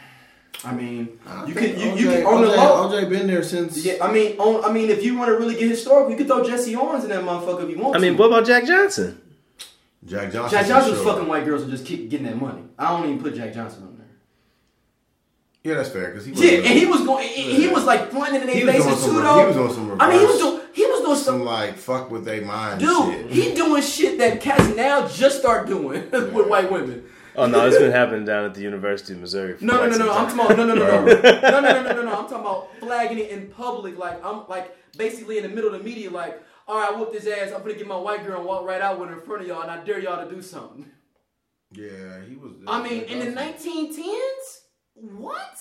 I mean, I you think can you, O J, you can on the O J, low. O J been there since. Yeah, I mean, on, I mean, if you want to really get historical, you could throw Jesse Owens in that motherfucker if you want I mean, to. what about Jack Johnson? Jack Johnson. Jack Johnson was sure. fucking white girls and just keep getting that money. I don't even put Jack Johnson on there. Yeah, that's fair because he. Yeah, and he was going. He, he was like flying in He their was doing faces some- too, he though. was doing some I mean, he was reverse- doing. He was doing some. some like fuck with they mind Dude, shit. he doing shit that cats now just start doing with white women. Oh, no, it's been happening down at the University of Missouri. For No, no, quite no, some no. I'm time. talking about no, no, no, no, no, no, no, no, no, no. I'm talking about flagging it in public. Like I'm like basically in the middle of the media. Like, all right, I whooped his ass. I'm gonna get my white girl and walk right out with her in front of y'all, and I dare y'all to do something. Yeah, he was. I mean, in the nineteen tens, what?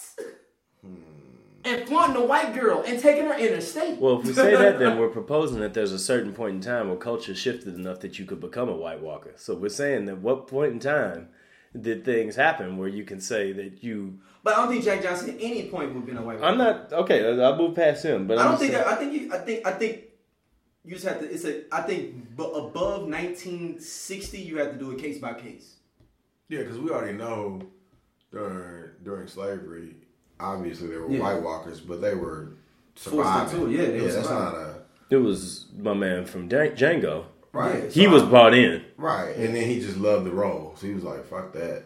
And flaunting a white girl and taking her interstate. Well, if we say that, then we're proposing that there's a certain point in time where culture shifted enough that you could become a White Walker. So we're saying that what point in time did things happen where you can say that you... But I don't think Jack Johnson at any point would have been a white. I'm not... Okay, I'll move past him, but I I'm don't think saying- that. I think. You, I think. I think. You just have to. It's a. I think. But above nineteen sixty, you have to do it case by case. Yeah, because we already know during during slavery, obviously they were Yeah. White Walkers, but they were Forced surviving. into it, yeah, they yeah, were that's surviving. not a It was my man from Dj- Django. right. Yeah. He So was I- brought in. right, and then he just loved the role, so he was like, "Fuck that."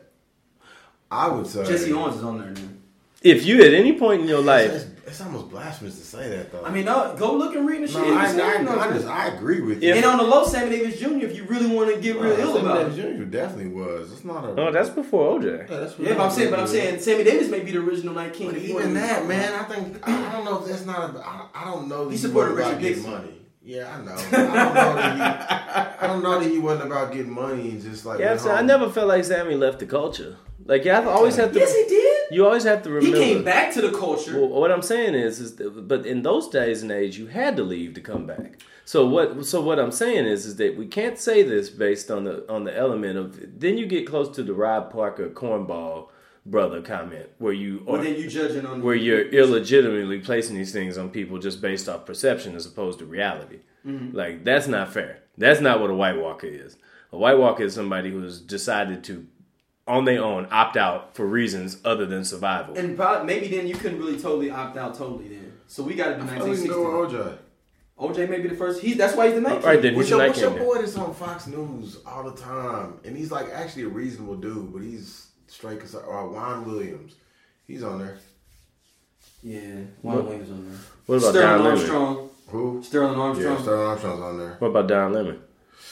I would say Jesse Owens is on there, man. If you at any point in your It's, life, it's, it's almost blasphemous to say that though. I mean, no, go look and read the shit. no, I, It's saying, I, I, no, just I agree with you. and on the low, Sammy Davis Junior, if you really want to get real ill Sammy about Davis it. Junior definitely was. It's not a. oh, that's before O J. yeah, that's Yeah, but I'm saying, but I'm saying, Sammy Davis may be the original Night King. But If you even wanna- that, man, I think I don't know if that's not. A, I, I don't know that He he supported wasn't about Richard getting Nixon. money. Yeah, I know. I don't know that he. I don't know that he wasn't about getting money and just like. Yeah, I'm went saying, I home. never felt like Sammy left the culture. Like you have to always have to. Yes, he did. You always have to He remember. came back to the culture. Well, what I'm saying is, is that, but in those days and age, you had to leave to come back. So what? So what I'm saying is, is that we can't say this based on the on the element of. Then you get close to the Rob Parker cornball brother comment, where you Well, are, then you judging on where you're illegitimately placing these things on people just based off perception as opposed to reality. Mm-hmm. Like that's not fair. That's not what a White Walker is. A White Walker is somebody who has decided to, on their own, opt out for reasons other than survival. And probably, maybe then you couldn't really totally opt out totally then. So we got to do Oh, we nineteen can sixty. go with O J. O J may be the first. He that's why he's the Night King. All right, then What's he's a your, Night what's your King. boy that's on Fox News all the time? And he's like actually a reasonable dude, but he's straight conservative. Or Juan Williams. He's on there. Yeah, Juan Williams on there. What about Sterling Don Lemon? Armstrong. Who? Sterling Armstrong. Yeah, Sterling Armstrong's on there. What about Don Lemon?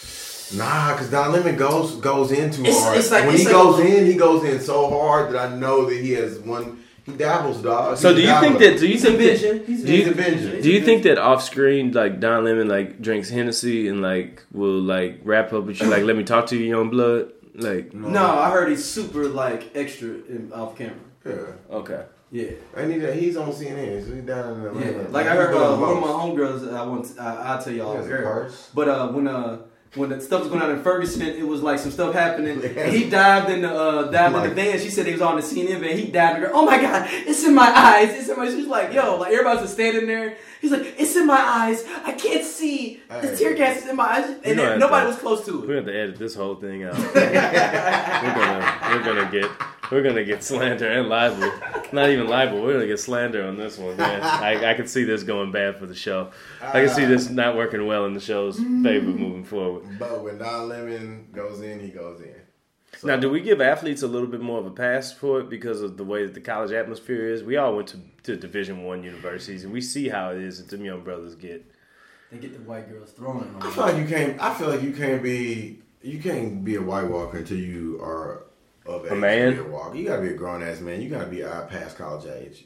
Nah, because Don Lemon goes goes in too It's- hard. it's like- when it's he like goes a- in, he goes in so hard that I know that he has one. He dabbles, dog. So He's do you dabbler. think that? Do you He's a think that? vision. He's Do you, a vision. do you think that off screen, like Don Lemon, like drinks Hennessy and like will like wrap up with you, like let me talk to you, young blood, like No, I heard he's super like extra in, off camera. Yeah, okay. Yeah. and he, he's on C N N, so he's down in Atlanta. Yeah, like I heard He's uh, doing one of most. my homegirls. I want. To, I, I'll tell y'all. He has a earlier. purse. But uh, when uh, when the stuff was going on in Ferguson, it was like some stuff happening. And he dived in the uh, dived in the Like- van. She said he was on the C N N van. He dived in there. Oh my god, it's in my eyes. It's in my. She's like, yo, like everybody's just standing there. He's like, it's in my eyes. I can't see. The Hey. tear gas is in my eyes, and gonna then have nobody to- was close to We're it. gonna have to edit this whole thing out. we're gonna we're gonna get we're gonna get slander and libel. Not even libel. We're gonna get slander on this one. Man, I I can see this going bad for the show. I can see this not working well in the show's favor moving forward. But when Don Lemon goes in, he goes in. So, Now, do we give athletes a little bit more of a pass for it because of the way that the college atmosphere is? We all went to, to Division One universities, and we see how it is that them young brothers get. They get the white girls throwing I on feel like you can't. I feel like you can't be. You can't be a White Walker until you are of age. man? To be a walker. You gotta be a grown ass man. You gotta be out past college age.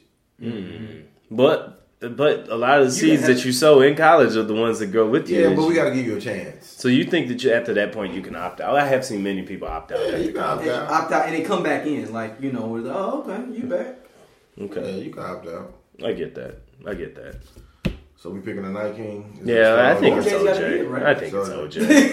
But but a lot of the You seeds have- that you sow in college are the ones that grow with you. Yeah, as but you- we gotta give you a chance. So you think that you, after that point you can opt out? I have seen many people opt out. Yeah, you can opt And out. opt out, and they come back in, like you know, with oh okay, you back. Yeah, Okay, you can opt out. I get that. I get that. So we picking a Night King. Is Yeah, I it think Star it's O J's gotta O J. be it, right? I think it's So- O J. Wars?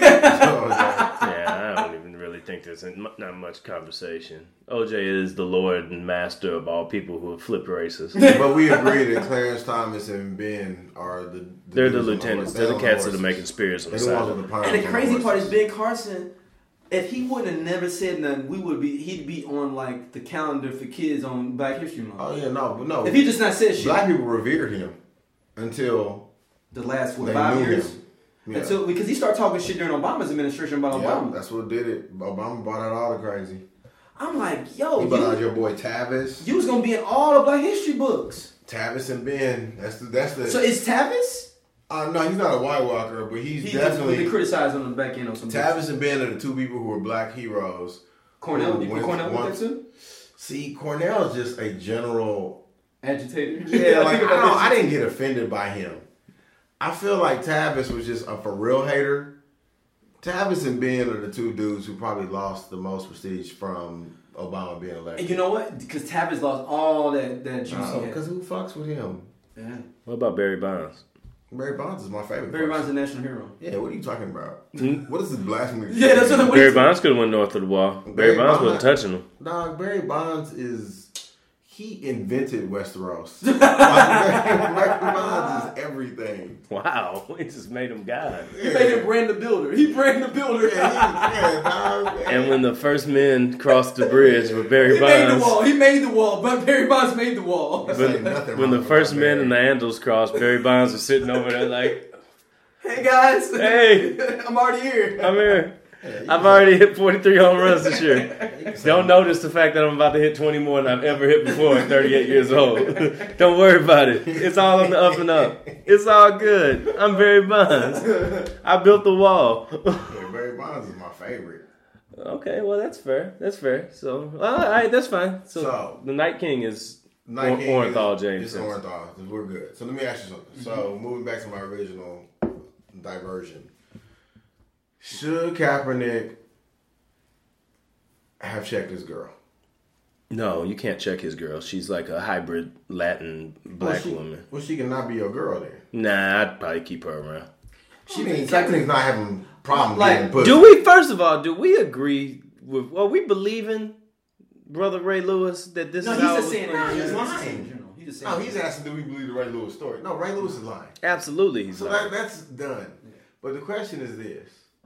Yeah, I don't even really think there's n- not much conversation. O J is the lord and master of all people who have flipped races. But we agree that Clarence Thomas and Ben are the. the They're the dudes on lieutenants. horse- They're the on cats that are horses. making spears on the They're the ones side. with the pines And the on crazy part is horses. Ben Carson. If he wouldn't have never said nothing, we would be. He'd be on like the calendar for kids on Black History Month. Oh yeah, no, but no. If he just not said shit, Black people revered him until the last what they five knew years, him. Yeah. until because he started talking shit during Obama's administration about Yeah, Obama. that's what did it. Obama brought out all the crazy. I'm like, yo, He brought out you, your boy Tavis. you was gonna be in all the Black History books. Tavis and Ben. That's the that's the. So is Tavis? uh, no, he's not a White Walker, but he's He definitely. been criticized on the back end on some books. Tavis and Ben are the two people who were Black heroes. Cornell, who you put went Cornell with once- that too? See, Cornell is just a general. Agitator. Yeah, like I, think about don't, that I shit. didn't get offended by him. I feel like Tavis was just a for real hater. Tavis and Ben are the two dudes who probably lost the most prestige from Obama being elected. And you know what? Because Tavis lost all that that juice he had. Because who fucks with him? Yeah. What about Barry Bonds? Barry Bonds is my favorite. Barry Bonds person. is a national hero. Yeah, what are you talking about? Hmm? What is this blasphemy? Yeah, that's what I'm- Barry Bonds could have went north of the wall. Barry, Barry Bonds Bonds- wasn't touching him. Dog, Barry Bonds is he invented Westeros. Michael Bonds is everything. Wow, we just made him God. He made him Brand the Builder. He Brand the Builder. Yeah, he, yeah, dog, And when the first men crossed the bridge with Barry He made the Bonds, wall. He made the wall, but Barry Bonds made the wall. That's when, like nothing when wrong the with first my men Barry. and the Andals crossed, Barry Bonds was sitting over there like, Hey guys. Hey. I'm already here. I'm here. Yeah, I've already hit forty-three home runs this year. Don't notice the fact that I'm about to hit twenty more than I've ever hit before at thirty-eight years old. Don't worry about it. It's all on the up and up. It's all good. I'm Barry Bonds. I built the wall. Yeah, Barry Bonds is my favorite. Okay, well that's fair. That's fair. So, well, all right, that's fine. So, So- the Night King is Night or- King Orenthal is, James. It's Orenthal. We're good. So let me ask you something. So moving back to my original diversion, should Kaepernick have checked his girl? No, you can't check his girl. She's like a hybrid Latin black well, she, woman. Well, she cannot be your girl then. Nah, I'd probably keep her around. She mean Kaepernick's not having problems Like, getting pussy. Do we, first of all, do we agree with, well, we believe in Brother Ray Lewis that this No, is he's how just it saying was that. played? He's He's lying. lying. He's just saying No, he's asking, do we believe the Ray Lewis story? No, Ray Lewis is lying. Absolutely, he's So lying. that, that's done. But the question is this.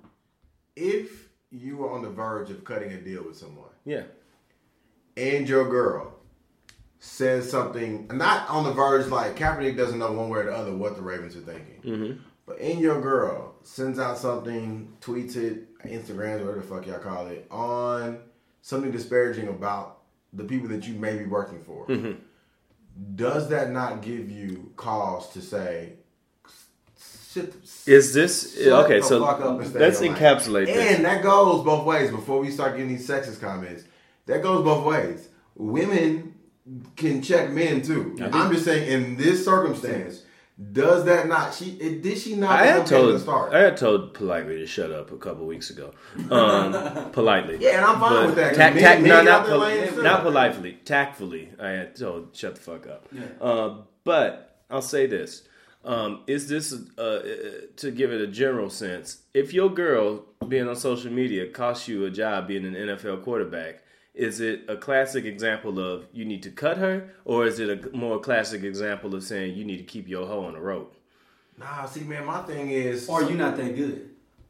If you were on the verge of cutting a deal with someone, Yeah. and your girl says something, not on the verge like Kaepernick doesn't know one way or the other what the Ravens are thinking, Mm-hmm. but in your girl sends out something, tweets it, Instagram, whatever the fuck y'all call it, on something disparaging about the people that you may be working for, Mm-hmm. does that not give you cause to say, shit, Is this, shut okay, the so fuck up and stay let's in your lane? encapsulate this. And that goes both ways before we start getting these sexist comments. That goes both ways. Women can check men too. I I'm just saying in this circumstance, does that not she it, did she not I had okay to told start? I had told politely to shut up a couple weeks ago. Um, politely. Yeah, and I'm fine But with that. 'cause tac- men- tac- men no, get not, out their pol- lane, too. not politely. Tactfully, I had told shut the fuck up. Yeah. Uh, but I'll say this: um, is this uh, to give it a general sense? If your girl being on social media costs you a job being an N F L quarterback, is it a classic example of you need to cut her, or is it a more classic example of saying you need to keep your hoe on the rope? Nah, see, man, my thing is, Or you not that good.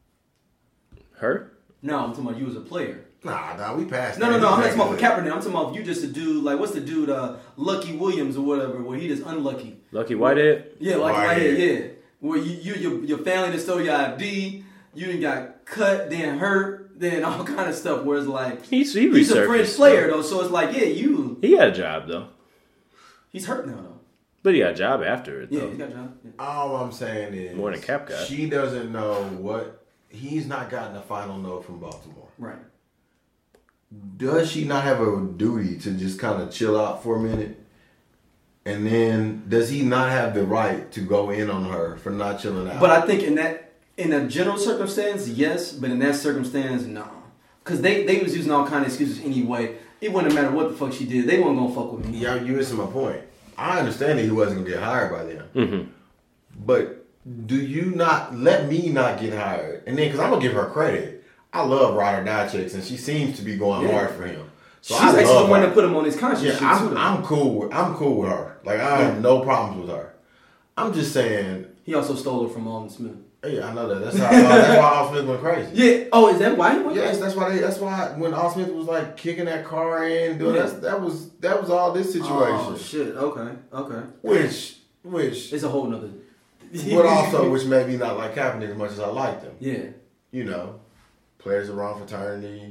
Her? No, I'm talking about you as a player. nah, nah, we passed. No, that. no, no. I'm not He's talking about that for Kaepernick. I'm talking about if you just a dude like what's the dude, uh, Lucky Williams or whatever, where he just unlucky. Lucky Whitehead? Yeah, like Right right here. here, yeah. Where you, you your your family just stole your I D, you done got cut, then hurt, then all kind of stuff. Where it's like He's, he he's a resurfaced, fringe player though. though, so it's like yeah, you He got a job though, he's hurt now though. but he got a job after it Yeah, though. he's got a job. Yeah. All I'm saying is, More than Cap got. she doesn't know what he's not gotten a final note from Baltimore. Right. Does she not have a duty to just kind of chill out for a minute? And then does he not have the right to go in on her for not chilling out? But I think in that in a general circumstance, yes, but in that circumstance, no. Cause they, they was using all kind of excuses anyway. It wouldn't matter what the fuck she did. They weren't gonna fuck with me. yeah, you missing my point. I understand that he wasn't gonna get hired by them, Mm-hmm. but do you not let me not get hired? And then, cause I'm gonna give her credit. I love ride or die chicks, and she seems to be going Yeah. hard for him. So She's I actually love the one her. that put him on his conscience. Yeah, shit, too, I'm, though. I'm cool with I'm cool with her. Like I have no problems with her. I'm just saying. He also stole her from Alden Smith. Yeah, I know that. That's how. uh, that's why Al Smith went crazy. Yeah. Oh, is that why? he went Yes, crazy? that's why. They, that's why when Al Smith was like kicking that car in, doing Yeah. that's, that was that was all this situation. Oh shit. Okay. Okay. Which, which, It's a whole nother. but also which made me not like Kaepernick as much as I liked him. Yeah. You know, players of wrong fraternity.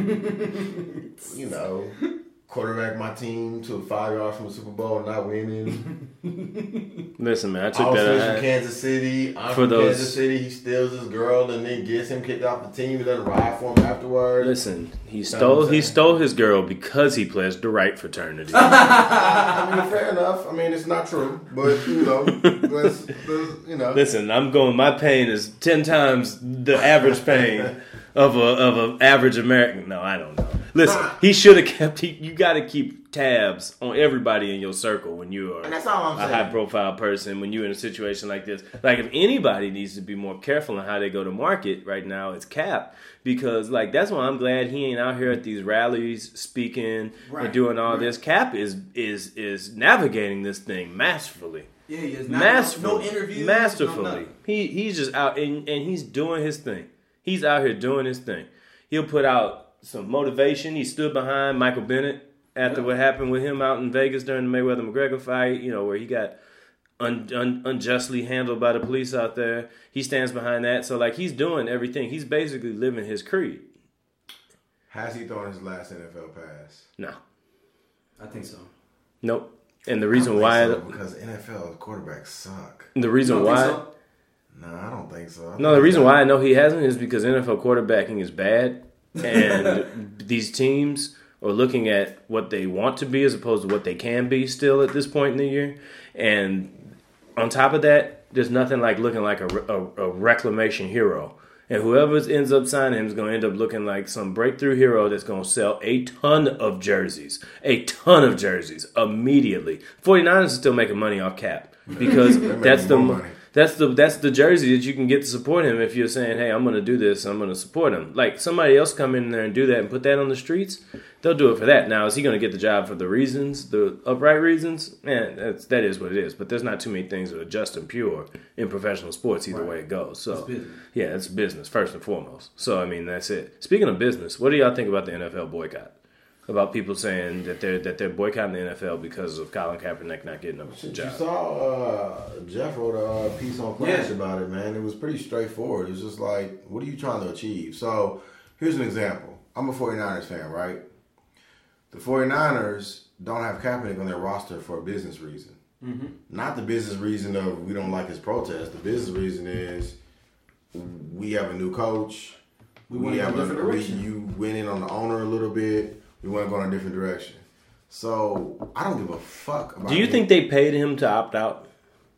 You know, quarterback my team to five yards from the Super Bowl and not winning. Listen, man, I took I was that. from Kansas City. I'm For from those- Kansas City. He steals his girl and then gets him kicked off the team and doesn't ride for him afterwards. Listen, he what stole I'm he saying. stole his girl because he pledged the right fraternity. I mean, fair enough. I mean, it's not true, but you know, let's, let's, you know. Listen, I'm going. My pain is ten times the average pain of a of an average American. No, I don't know. Listen, Nah. he should have kept. He, you got to keep tabs on everybody in your circle when you are And that's all I'm a saying. high profile person. When you're in a situation like this, like if anybody needs to be more careful on how they go to market right now, it's Cap, because like that's why I'm glad he ain't out here at these rallies speaking Right. and doing all Right. this. Cap is is is navigating this thing masterfully. Yeah, he is. Not, Masterfully, no, no interviews. masterfully. No nothing. he he's just out and, and he's doing his thing. He's out here doing his thing. He'll put out some motivation. He stood behind Michael Bennett after Yeah. what happened with him out in Vegas during the Mayweather McGregor fight. You know, where he got un, un, unjustly handled by the police out there. He stands behind that. So like he's doing everything. He's basically living his creed. Has he thrown his last N F L pass? No, I think so. nope. And the I reason don't why think so, because N F L quarterbacks suck. the reason You don't why. think so? No, I don't think so. I No, the think reason that- why I know he hasn't is because N F L quarterbacking is bad, and these teams are looking at what they want to be as opposed to what they can be still at this point in the year. And on top of that, there's nothing like looking like a, a, a reclamation hero. And whoever ends up signing him is going to end up looking like some breakthrough hero that's going to sell a ton of jerseys. A ton of jerseys immediately. 49ers is still making money off Cap because They're that's the making more money. that's the that's the jersey that you can get to support him if you're saying, hey, I'm going to do this, I'm going to support him. Like somebody else come in there and do that and put that on the streets, they'll do it for that. Now, is he going to get the job for the reasons, the upright reasons? Man, that's, that is what it is. But there's not too many things that are just and pure in professional sports either way it goes. So It's business. yeah, it's business first and foremost. So I mean, that's it. Speaking of business, what do y'all think about the N F L boycott? About people saying that they're that they're boycotting the N F L because of Colin Kaepernick not getting a Shit, you job. saw uh, Jeff wrote a uh, piece on Flash Yeah. about it, man. It was pretty straightforward. It was just like, what are you trying to achieve? So here's an example. I'm a 49ers fan, right? The 49ers don't have Kaepernick on their roster for a business reason. Mm-hmm. Not the business reason of we don't like his protest. The business reason is we have a new coach. We We, wanna go have a a, different we, direction. you went in on the owner a little bit. We want to go in a different direction. So I don't give a fuck about Do you it. think they paid him to opt out?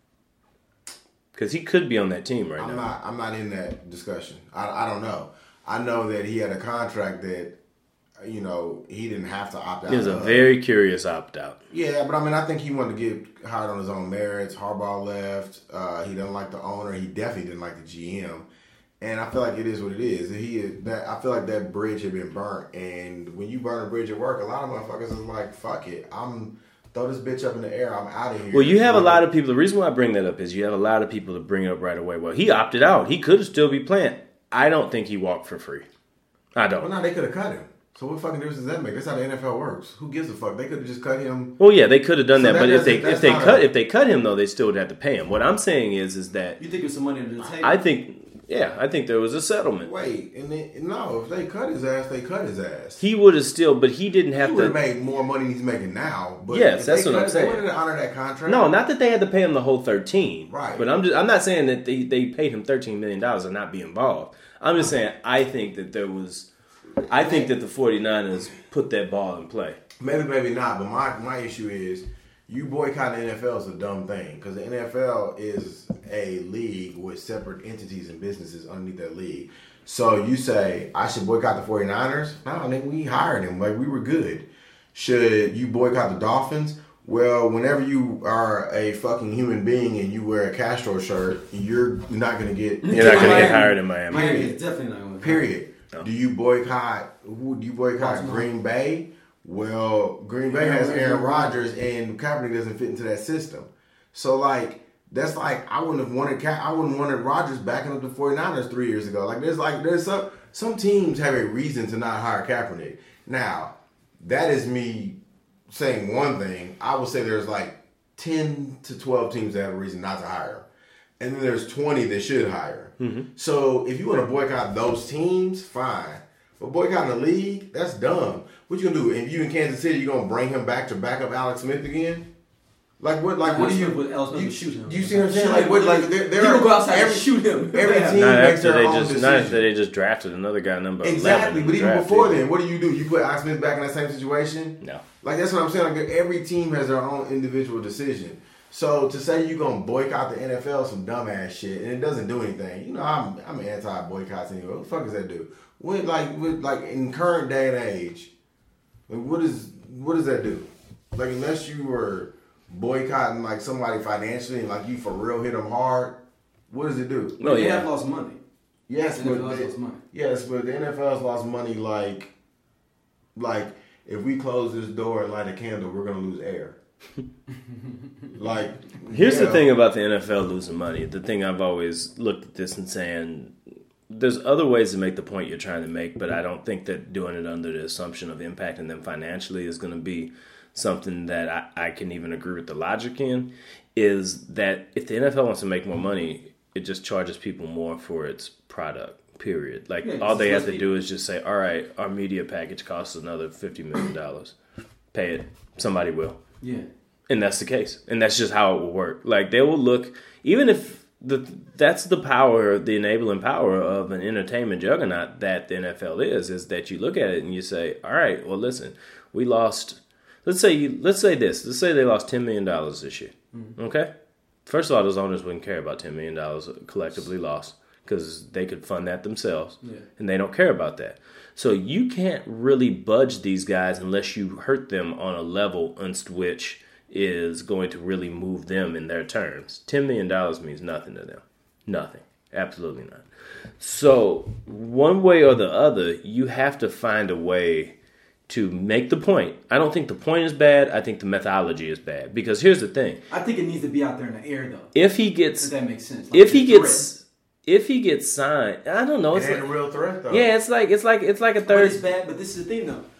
Because he could be on that team right I'm now. not. I'm not in that discussion. I, I don't know. I know that he had a contract that, you know, he didn't have to opt out. It was a of. very curious opt out. Yeah, but I mean, I think he wanted to get hired on his own merits. Harbaugh left. Uh, he didn't like the owner. He definitely didn't like the G M. And I feel like it is what it is. He that I feel like that bridge had been burnt. And when you burn a bridge at work, a lot of motherfuckers is like, "Fuck it, I'm throw this bitch up in the air. I'm out of here." Well, you have a lot of people. The reason why I bring that up is you have a lot of people to bring it up right away. Well, he opted out. He could still be playing. I don't think he walked for free. I Well, don't. now they could have cut him. So what fucking difference does that make? That's how the N F L works. Who gives a fuck? They could have just cut him. Well, yeah, they could have done So that, that but if they doesn't- if they that's cut not a- if they cut him though, they still would have to pay him. What I'm saying is is that You think there's some money under the table? I think yeah, I think there was a settlement. Wait, and then, no, if they cut his ass, they cut his ass. He would have still, but he didn't have He would have to. made more money than he's making now. But Yes, if that's they what I'm cut it, saying. They wouldn't honor that contract. No, not that they had to pay him the whole thirteen. Right. But I'm just I'm not saying that they, they paid him thirteen million dollars and not be involved. I'm just saying I think that there was I think that the 49ers put that ball in play. Maybe, maybe not. But my, my issue is you boycott the N F L is a dumb thing because the N F L is a league with separate entities and businesses underneath that league. So you say, I should boycott the 49ers? No, nigga, we hired him. Like, we were good. Should you boycott the Dolphins? Well, whenever you are a fucking human being and you wear a Castro shirt, you're not going to get... You're not going to Miami. get hired in Miami. Miami is definitely not going to. Period. No. Do you boycott? Who do you boycott? Baltimore. Green Bay. Well, Green Bay has Aaron Rodgers, and Kaepernick doesn't fit into that system. So, like, that's like I wouldn't have wanted. Ka- I wouldn't wanted Rodgers backing up the 49ers three years ago. Like, there's like there's some some teams have a reason to not hire Kaepernick. Now, that is me saying one thing. I would say there's like ten to twelve teams that have a reason not to hire him. And then there's twenty that should hire. Mm-hmm. So if you want to boycott those teams, fine. But boycotting the league, that's dumb. What you gonna do? If you in Kansas City, you gonna bring him back to back up Alex Smith again? Like what? Like what do you? Alex Smith would- Alex Smith you, would shoot him. you see what I'm saying? Shoot Like him. what? Like there, there People are, go outside every, and shoot him. Every Yeah. team Not makes after their they own just decision. not after they just drafted another guy number Exactly, eleven. but even drafted. before then, what do you do? You put Alex Smith back in that same situation? No. Like that's what I'm saying. Like every team has their own individual decision. So to say you're gonna boycott the N F L is some dumbass shit, and it doesn't do anything. You know, I'm I'm anti boycotts anyway. What the fuck does that do? With like with like in current day and age, Like, what is what does that do? Like, unless you were boycotting like somebody financially and like you for real hit them hard, what does it do? No, they yeah. have lost money. Yes, The but N F L has they- lost money. yes, but the N F L has lost money. Like, like if we close this door and light a candle, we're gonna lose air. Like, Here's yeah. the thing about the N F L losing money. The thing I've always looked at this and saying, there's other ways to make the point you're trying to make, but I don't think that doing it under the assumption of impacting them financially is going to be something that I, I can even agree with the logic in, is that if the N F L wants to make more money, it just charges people more for its product, period. Like, Yeah, 'cause all they it's have to less do is just say, all right, our media package costs another fifty million dollars. Pay it. Somebody will. Yeah. And that's the case. And that's just how it will work. Like, they will look, even if the that's the power, the enabling power of an entertainment juggernaut that the N F L is, is that you look at it and you say, all right, well, listen, we lost, let's say, you, let's say this, let's say they lost ten million dollars this year. Mm-hmm. Okay? First of all, those owners wouldn't care about ten million dollars collectively lost because they could fund that themselves. Yeah. And they don't care about that. So you can't really budge these guys unless you hurt them on a level against which is going to really move them in their terms. ten million dollars means nothing to them. Nothing. Absolutely not. So one way or the other, you have to find a way to make the point. I don't think the point is bad. I think the methodology is bad. Because here's the thing. I think it needs to be out there in the air, though. If he gets... If that makes sense. Like if he the gets... If he gets signed... I don't know. It It's ain't like, a real threat though. yeah, it's like it's like it's like a But third... it's bad, but this is the thing, though.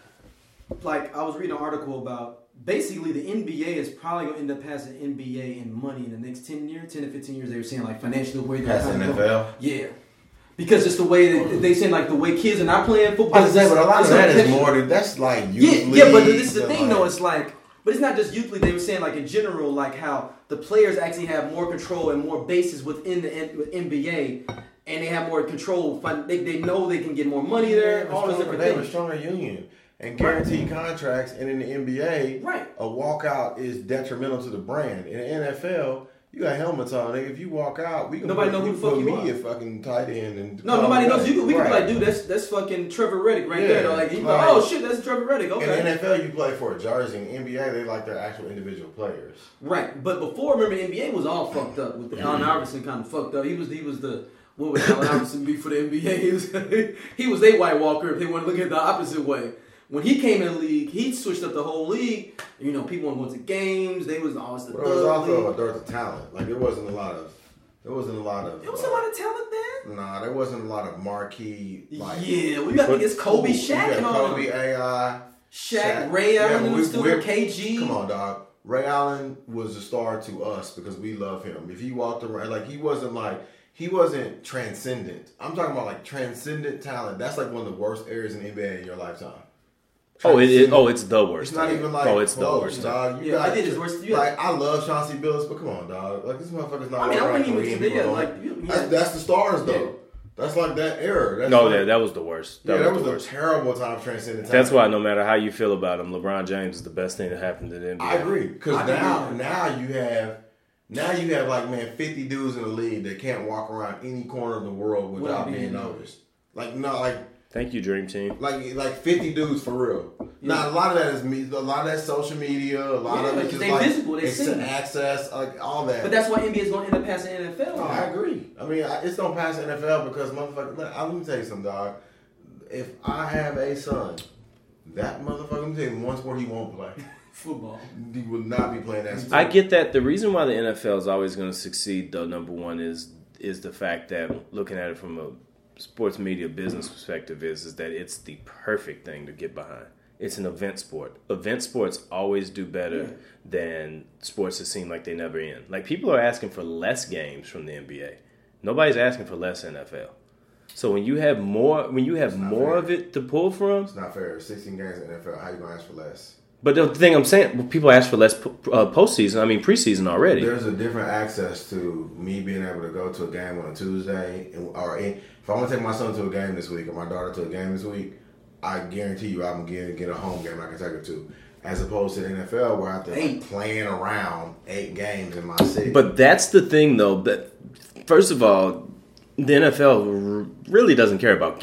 Like, I was reading an article about, basically, the N B A is probably going to end up passing N B A in money in the next ten years, ten to fifteen years. They were saying, like, financially, the way they're Pass the kind N of F L. Yeah. Because it's the way that they saying, like, the way kids are not playing football. I was saying, but a lot of it's that is unpredictable. more than that's like youth Yeah, yeah, but leagues this is the and, thing, like, though. It's like, but it's not just youth league. They were saying, like, in general, like, how the players actually have more control and more bases within the N- with N B A, and they have more control. fin- They, they know they can get more money there, all this stronger, different they have a things. stronger union and guaranteed contracts, and in the N B A, Right. a walkout is detrimental to the brand. In the N F L, you got helmets on. Nigga. If you walk out, we can Nobody put, know who we the can fuck put you me are. a fucking tight end. And No, nobody knows. You can, we can Right. be like, dude, that's that's fucking Trevor Reddick right Yeah, there. Though. Like, you like- go, oh shit, that's Trevor Reddick. In the N Okay, F L, you play for a jersey. In the N B A, they like their actual individual players. right. But before, remember, N B A was all fucked up with the Allen Iverson kind of fucked up. He was he was the what would Allen Iverson be for the N B A? He was he was a White Walker if they want to look at it the opposite way. When he came in the league, he switched up the whole league. You know, people went to games. They was always the But it was thug also league. a dearth of talent. Like, there wasn't a lot of... There wasn't a lot of... There was a lot of talent there. Nah, there wasn't a lot of marquee... Like, Yeah, well, you got to think it's Kobe, Ooh, Shaq, you got and all Kobe, them. A I, Shaq, Ray Allen, Yeah, and we- still we're- K G. Come on, dog. Ray Allen was a star to us because we love him. If he walked around, like, he wasn't like... He wasn't transcendent. I'm talking about, like, transcendent talent. That's, like, one of the worst areas in the N B A in your lifetime. Oh, it, it, oh, it's the worst. It's not thing. even like oh, it's the close, worst. thing. dog. You Yeah, got, I think it's worse- yeah. Like, I love Chauncey Billups, but come on, dog. Like, this motherfucker's not. I mean, I walking wouldn't around even throwing yeah, people like on. you, That's, that's the stars, though. Yeah. That's like that era. That's No, like, that, that was the worst. That yeah, was that the was a worst. terrible time transcending time. That's why no matter how you feel about him, LeBron James is the best thing that happened to the N B A. I agree because I now, agree. now you have, now you have like man, fifty dudes in the league that can't walk around any corner of the world without Without being being noticed. Like no, like Thank you, Dream Team. like like fifty dudes for real. Yeah. Now a lot of that is me. A lot of that social media. A lot Yeah, of it because is they like visible, they it's seen. access, like all that. But that's why N B A is going to end up passing N F L. No, I agree. I mean, I, it's gonna pass the N F L because motherfucker. Let, let me tell you something, dog. If I have a son, that motherfucker. Let me tell you one sport he won't play. Football. He will not be playing that sport. I get that. The reason why the N F L is always going to succeed, though, number one, is is the fact that looking at it from a sports media business perspective is is that it's the perfect thing to get behind. It's an event sport. Event sports always do better Yeah. than sports that seem like they never end. Like, people are asking for less games from the N B A. Nobody's asking for less N F L. So when you have more, when you have not more fair. of it to pull from, It's not fair. sixteen games in the N F L. How you gonna ask for less? but the thing I'm saying, well, people ask for less po- uh, postseason. I mean preseason already. There's a different access to me being able to go to a game on a Tuesday, and, or in, if I want to take my son to a game this week or my daughter to a game this week, I guarantee you I'm gonna get, get a home game I can take her to. As opposed to the N F L where I have to Eight. like, plan around eight games in my city. But that's the thing, though. That first of all, the N F L r- really doesn't care about gate.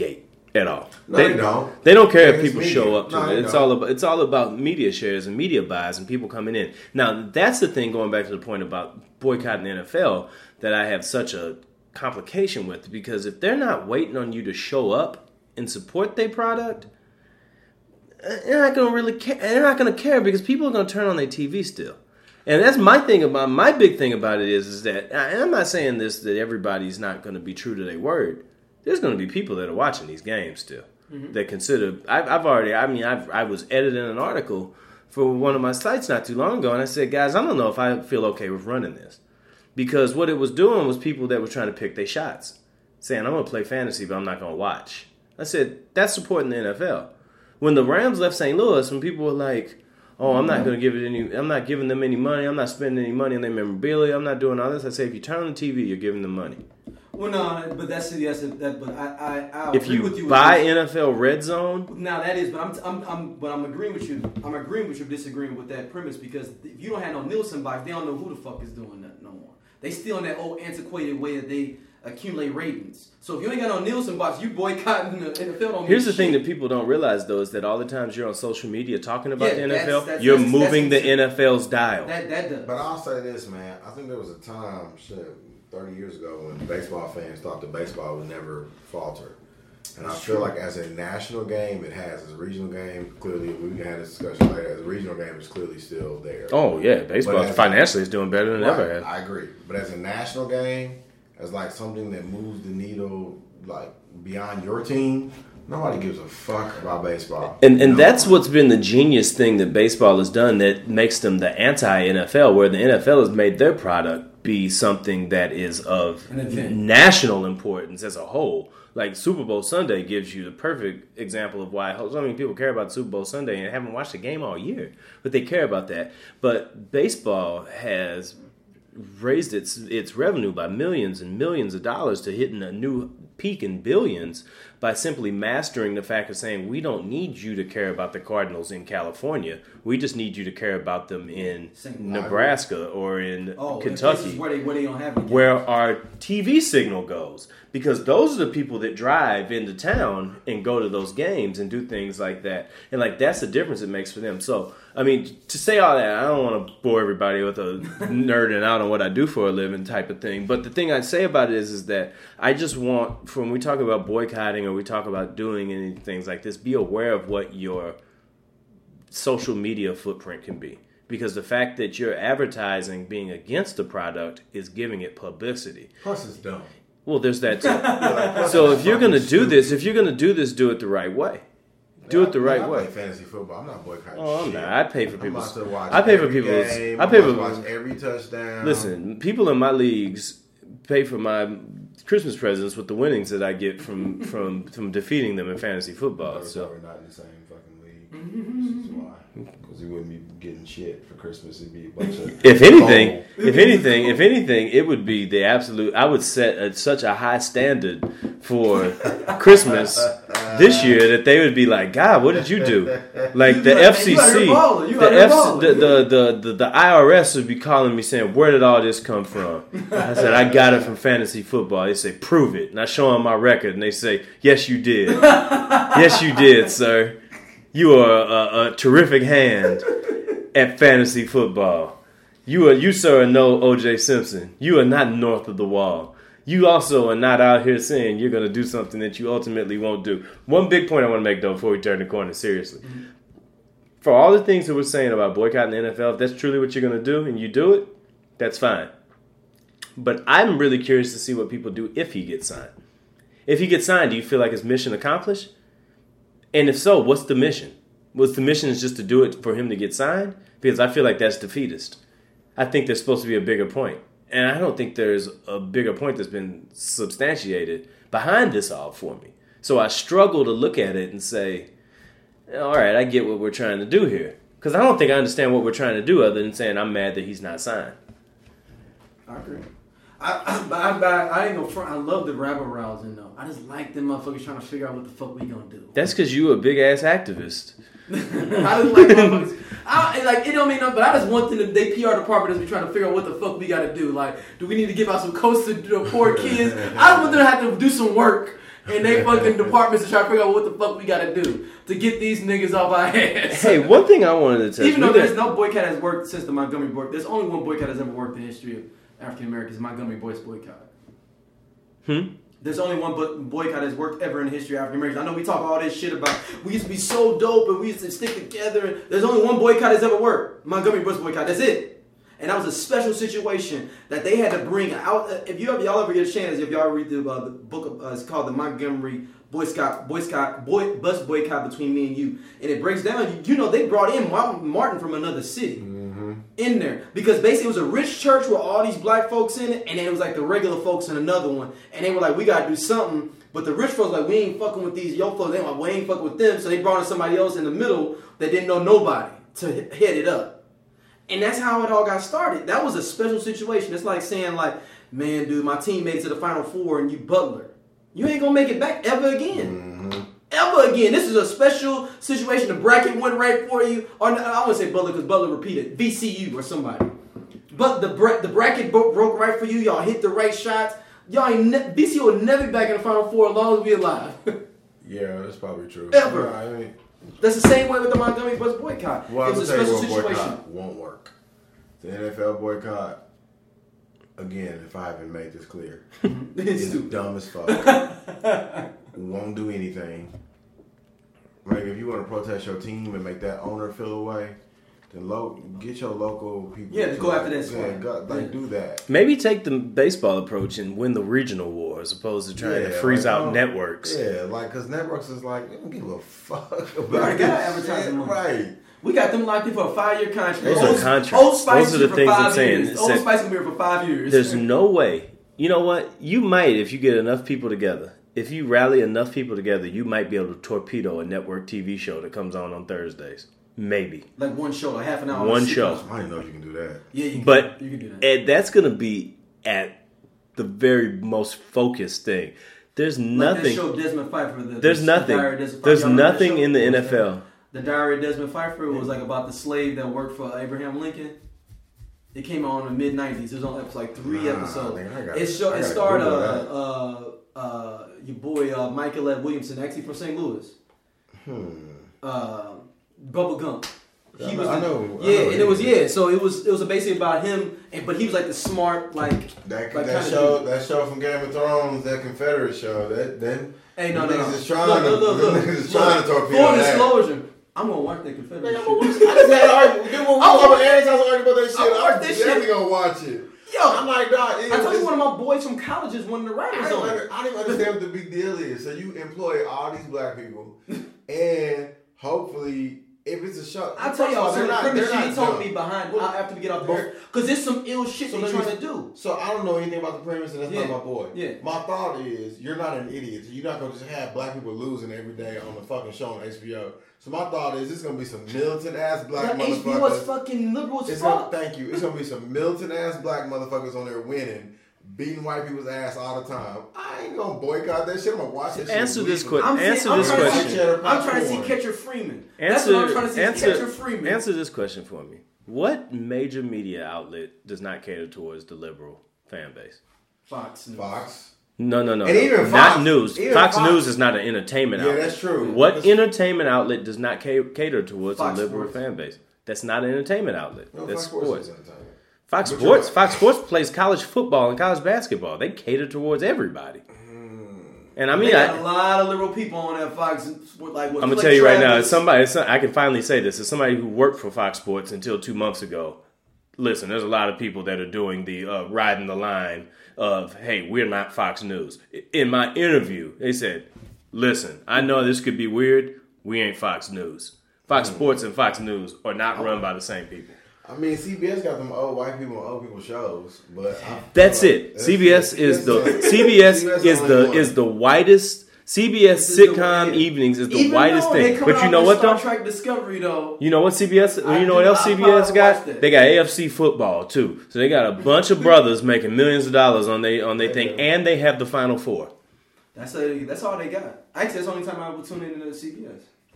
at all. No, they, they don't. They don't care if It's people media. show up to No, it. they It's don't. all about it's all about media shares and media buys and people coming in. Now that's the thing. Going back to the point about boycotting the N F L that I have such a complication with, because if they're not waiting on you to show up and support their product, they're not gonna really care. They're not gonna care because people are gonna turn on their T V still. And that's my thing about my big thing about it is is that, and I'm not saying this that everybody's not going to be true to their word. There's going to be people that are watching these games still mm-hmm. that consider. I've, I've already. I mean, I've, I was editing an article for one of my sites not too long ago, and I said, guys, I don't know if I feel okay with running this, because what it was doing was people that were trying to pick their shots, saying I'm going to play fantasy, but I'm not going to watch. I said that's supporting the N F L. When the Rams left Saint Louis, when people were like, oh, I'm not going to give it any. I'm not giving them any money. I'm not spending any money on their memorabilia. I'm not doing all this. I say, if you turn on the T V, you're giving them money. Well, no, but that's that's that. But I, I, I if agree you with you. buy with N F L Red Zone, now that is, but I'm, I'm, I'm, but I'm agreeing with you. I'm agreeing with you, disagreeing with that premise, because if you don't have no Nielsen box, they don't know who the fuck is doing that no more. They still in that old antiquated way that they accumulate ratings. So if you ain't got no Nielsen box, you boycotting the N F L. Don't here's the shit. thing that people don't realize though is that all the times you're on social media talking about Yeah, the N F L, that's- that's- you're that's- moving that's the N F L's dial. That that does. But I'll say this, man. I think there was a time, shit, thirty years ago when baseball fans thought that baseball would never falter. And I feel like as a national game, it has. As a regional game, clearly, we can have this discussion later. As a regional game, it's clearly still there. Oh yeah, baseball But as financially is doing better than Right, ever has. I agree. But as a national game, as like something that moves the needle like beyond your team, nobody gives a fuck about baseball. And and No. that's what's been the genius thing that baseball has done that makes them the anti-N F L, where the N F L has made their product be something that is of An event. national importance as a whole. Like Super Bowl Sunday gives you the perfect example of why so many people care about Super Bowl Sunday and haven't watched the game all year, but they care about that. But baseball has raised its its revenue by millions and millions of dollars to hitting a new peak in billions by simply mastering the fact of saying we don't need you to care about the Cardinals in California. We just need you to care about them in Same. Nebraska or in oh, in Kentucky, places where they where they don't have any where our T V signal goes. Because those are the people that drive into town and go to those games and do things like that. And like that's the difference it makes for them. So, I mean, to say all that, I don't want to bore everybody with a nerding out on what I do for a living type of thing. But the thing I'd say about it is, is that I just want, when we talk about boycotting or we talk about doing any things like this, be aware of what your social media footprint can be. Because the fact that you're advertising being against the product is giving it publicity. Plus, it's dumb. Well, there's that too. So if you're gonna do this, if you're gonna do this, do it the right way. Do it the right I way. play fantasy football. I'm not boycotting. Oh, I'm shit. not. I pay for I'm people's. about to watch I pay for every people's. game. I I'm pay about for. to watch every touchdown. Listen, people in my leagues pay for my Christmas presents with the winnings that I get from from from defeating them in fantasy football. We're So probably not in the same fucking league. This is why. Because he wouldn't be getting shit for Christmas. It'd be a bunch of. if anything, gold. if anything, if anything, it would be the absolute. I would set a, such a high standard for Christmas this year that they would be like, God, what did you do? Like the You F C C, you out here balling. You the out here F C, balling. the, the, the, the, the I R S would be calling me saying, where did all this come from? I said, I got it from fantasy football. They say, prove it. And I show them my record and they say, yes, you did. Yes, you did, sir. You are a, a terrific hand at fantasy football. You are, you sir, are no O J Simpson. You are not north of the wall. You also are not out here saying you're going to do something that you ultimately won't do. One big point I want to make, though, before we turn the corner, seriously. Mm-hmm. For all the things that we're saying about boycotting the N F L, if that's truly what you're going to do and you do it, that's fine. But I'm really curious to see what people do if he gets signed. If he gets signed, do you feel like his mission accomplished? And if so, what's the mission? What's the mission is just to do it for him to get signed? Because I feel like that's defeatist. I think there's supposed to be a bigger point. And I don't think there's a bigger point that's been substantiated behind this all for me. So I struggle to look at it and say, all right, I get what we're trying to do here. Because I don't think I understand what we're trying to do other than saying I'm mad that he's not signed. I agree. I, I, but I, but I ain't gonna front. I love the rabble rousing though. I just like them motherfuckers trying to figure out what the fuck we gonna do. That's because you a big-ass activist. I just like motherfuckers. I, like it don't mean nothing, but I just want them to, they P R department is be trying to figure out what the fuck we gotta do. Like, do we need to give out some coats to the poor kids? I just want them to have to do some work in they fucking departments to try to figure out what the fuck we gotta do to get these niggas off our ass. Hey, one thing I wanted to tell you. Even though there's no boycott has worked since the Montgomery boycott. There's only one boycott that's ever worked in the history of African Americans, Montgomery Boys boycott. Hmm? There's only one bo- boycott that's worked ever in the history of African Americans. I know we talk all this shit about we used to be so dope and we used to stick together. There's only one boycott that's ever worked. Montgomery Boys boycott. That's it. And that was a special situation that they had to bring out. If you ever, y'all ever get a chance, if y'all read the, uh, the book, of, uh, it's called the Montgomery Boy Scout, Boy Scout, Boy Bus Boycott Between Me and You, and it breaks down. You, you know, they brought in Martin from another city mm-hmm. in there because basically it was a rich church with all these black folks in it, and then it was like the regular folks in another one, and they were like, we gotta do something. But the rich folks like, we ain't fucking with these yo folks. They like, we ain't fucking with them. So they brought in somebody else in the middle that didn't know nobody to head it up. And that's how it all got started. That was a special situation. It's like saying, like, man, dude, my team made it to the Final Four and you Butler. You ain't going to make it back ever again. Mm-hmm. Ever again. This is a special situation. The bracket went right for you. Or I wouldn't say Butler because Butler repeated. V C U or somebody. But the bra- the bracket broke, broke right for you. Y'all hit the right shots. Y'all ain't ne- V C U will never be back in the Final Four as long as we alive. Yeah, that's probably true. Ever. Yeah, I mean, that's the same way with the Montgomery Bus boycott. Well, it was a special situation. Boycott won't work. The N F L boycott, again, if I haven't made this clear, is dumb as fuck. Won't do anything. Like, if you want to protest your team and make that owner feel away, then lo- get your local people. Yeah, to go after that yeah, go, like, yeah. do that. Maybe take the baseball approach and win the regional war as opposed to trying yeah, to freeze like, out oh, networks. Yeah, like, because networks is like, they don't give a fuck about We already got this advertising shit. money. Right. We got them locked in for a five-year contract. Those Old, are contracts. Old Spice Those are the for things five I'm saying. years. Old Spice gonna be here for five years. There's no way. You know what? You might, if you get enough people together. If you rally enough people together, you might be able to torpedo a network T V show that comes on on Thursdays. Maybe. Like one show, like half an hour. One show. I didn't know you can do that. Yeah, you can, but you can do that. And that's going to be at the very most focused thing. There's like nothing. That show Desmond Pfeiffer. The, there's the, nothing. The Desmond there's Y'all nothing in the N F L. The Diary of Desmond Pfeiffer was like about the slave that worked for Abraham Lincoln. It came out in the mid nineties. It was on like three nah, episodes. Man, gotta, it, show, it starred uh, uh, uh, your boy uh, Michael Ed Williamson, actually from Saint Louis. Hmm. Uh, Bubba Gump. He I was know, the, I know, yeah, I know and it was yeah. So it was it was basically about him, and but he was like the smart like that like that show dude. that show from Game of Thrones, that Confederate show. That then hey no no no. Is trying look, look, look, look, to, look, trying to torpedo full that. disclosure. I'm gonna watch that Confederate shit. I just had an argument. We were Aaron's house arguing about that shit. I'm I'm definitely gonna watch it. Yo, I'm like, dog. I told you one of my boys from college is one of the writers I on it. it. I didn't understand what the big deal is. So you employ all these black people, and hopefully, if it's a show, I tell y'all, so the premise she told dumb. me behind well, after we get off the air, because there's some ill shit so they're trying to do. So I don't know anything about the premise, and that's yeah. not my boy. Yeah. My thought is, you're not an idiot. So you're not gonna just have black people losing every day on the fucking show on H B O. So my thought is, it's gonna be some militant ass black yeah, motherfuckers. H B O is fucking liberal as it's fuck. Gonna, thank you. It's gonna be some militant ass black motherfuckers on there winning. Beating white people's ass all the time. I ain't gonna boycott that shit. I'm gonna watch that answer shit. This que- I'm answer saying, this I'm question. See, I'm trying to see Catcher Freeman. Answer, That's what I'm trying to see. Answer, Catcher Freeman. Answer this question for me. What major media outlet does not cater towards the liberal fan base? Fox News. Fox. No, no, no. And no. even Fox, not news. even Fox, Fox News is not an entertainment yeah, outlet. Yeah, that's true. What that's entertainment outlet does not cater towards Fox a liberal Sports. fan base? That's not an entertainment outlet. No, that's Fox Sports. sports. Is entertainment. Fox But Sports. Fox Sports plays college football and college basketball. They cater towards everybody. And I mean, they got I, a lot of liberal people on that Fox. Like, I'm gonna tell you right now, as somebody, as some, I can finally say this, as somebody who worked for Fox Sports until two months ago. Listen, there's a lot of people that are doing the uh, riding the line of, hey, we're not Fox News. In my interview, they said, listen, I know this could be weird. We ain't Fox News. Fox Sports and Fox News are not run by the same people. I mean, C B S got them old white people and old people shows, but I that's like, it. That's C B S it. is that's the it. C B S C B S is the one. is the whitest. C B S This is sitcom the, evenings is the Even whitest thing. But you know what though? Star Trek Discovery though. You know what C B S? I you know do what else not C B S got? watch that. They got A F C football too. So they got a bunch of brothers making millions of dollars on they on their thing, and they have the Final Four. That's a, that's all they got. Actually, that's the only time I would tune in to C B S.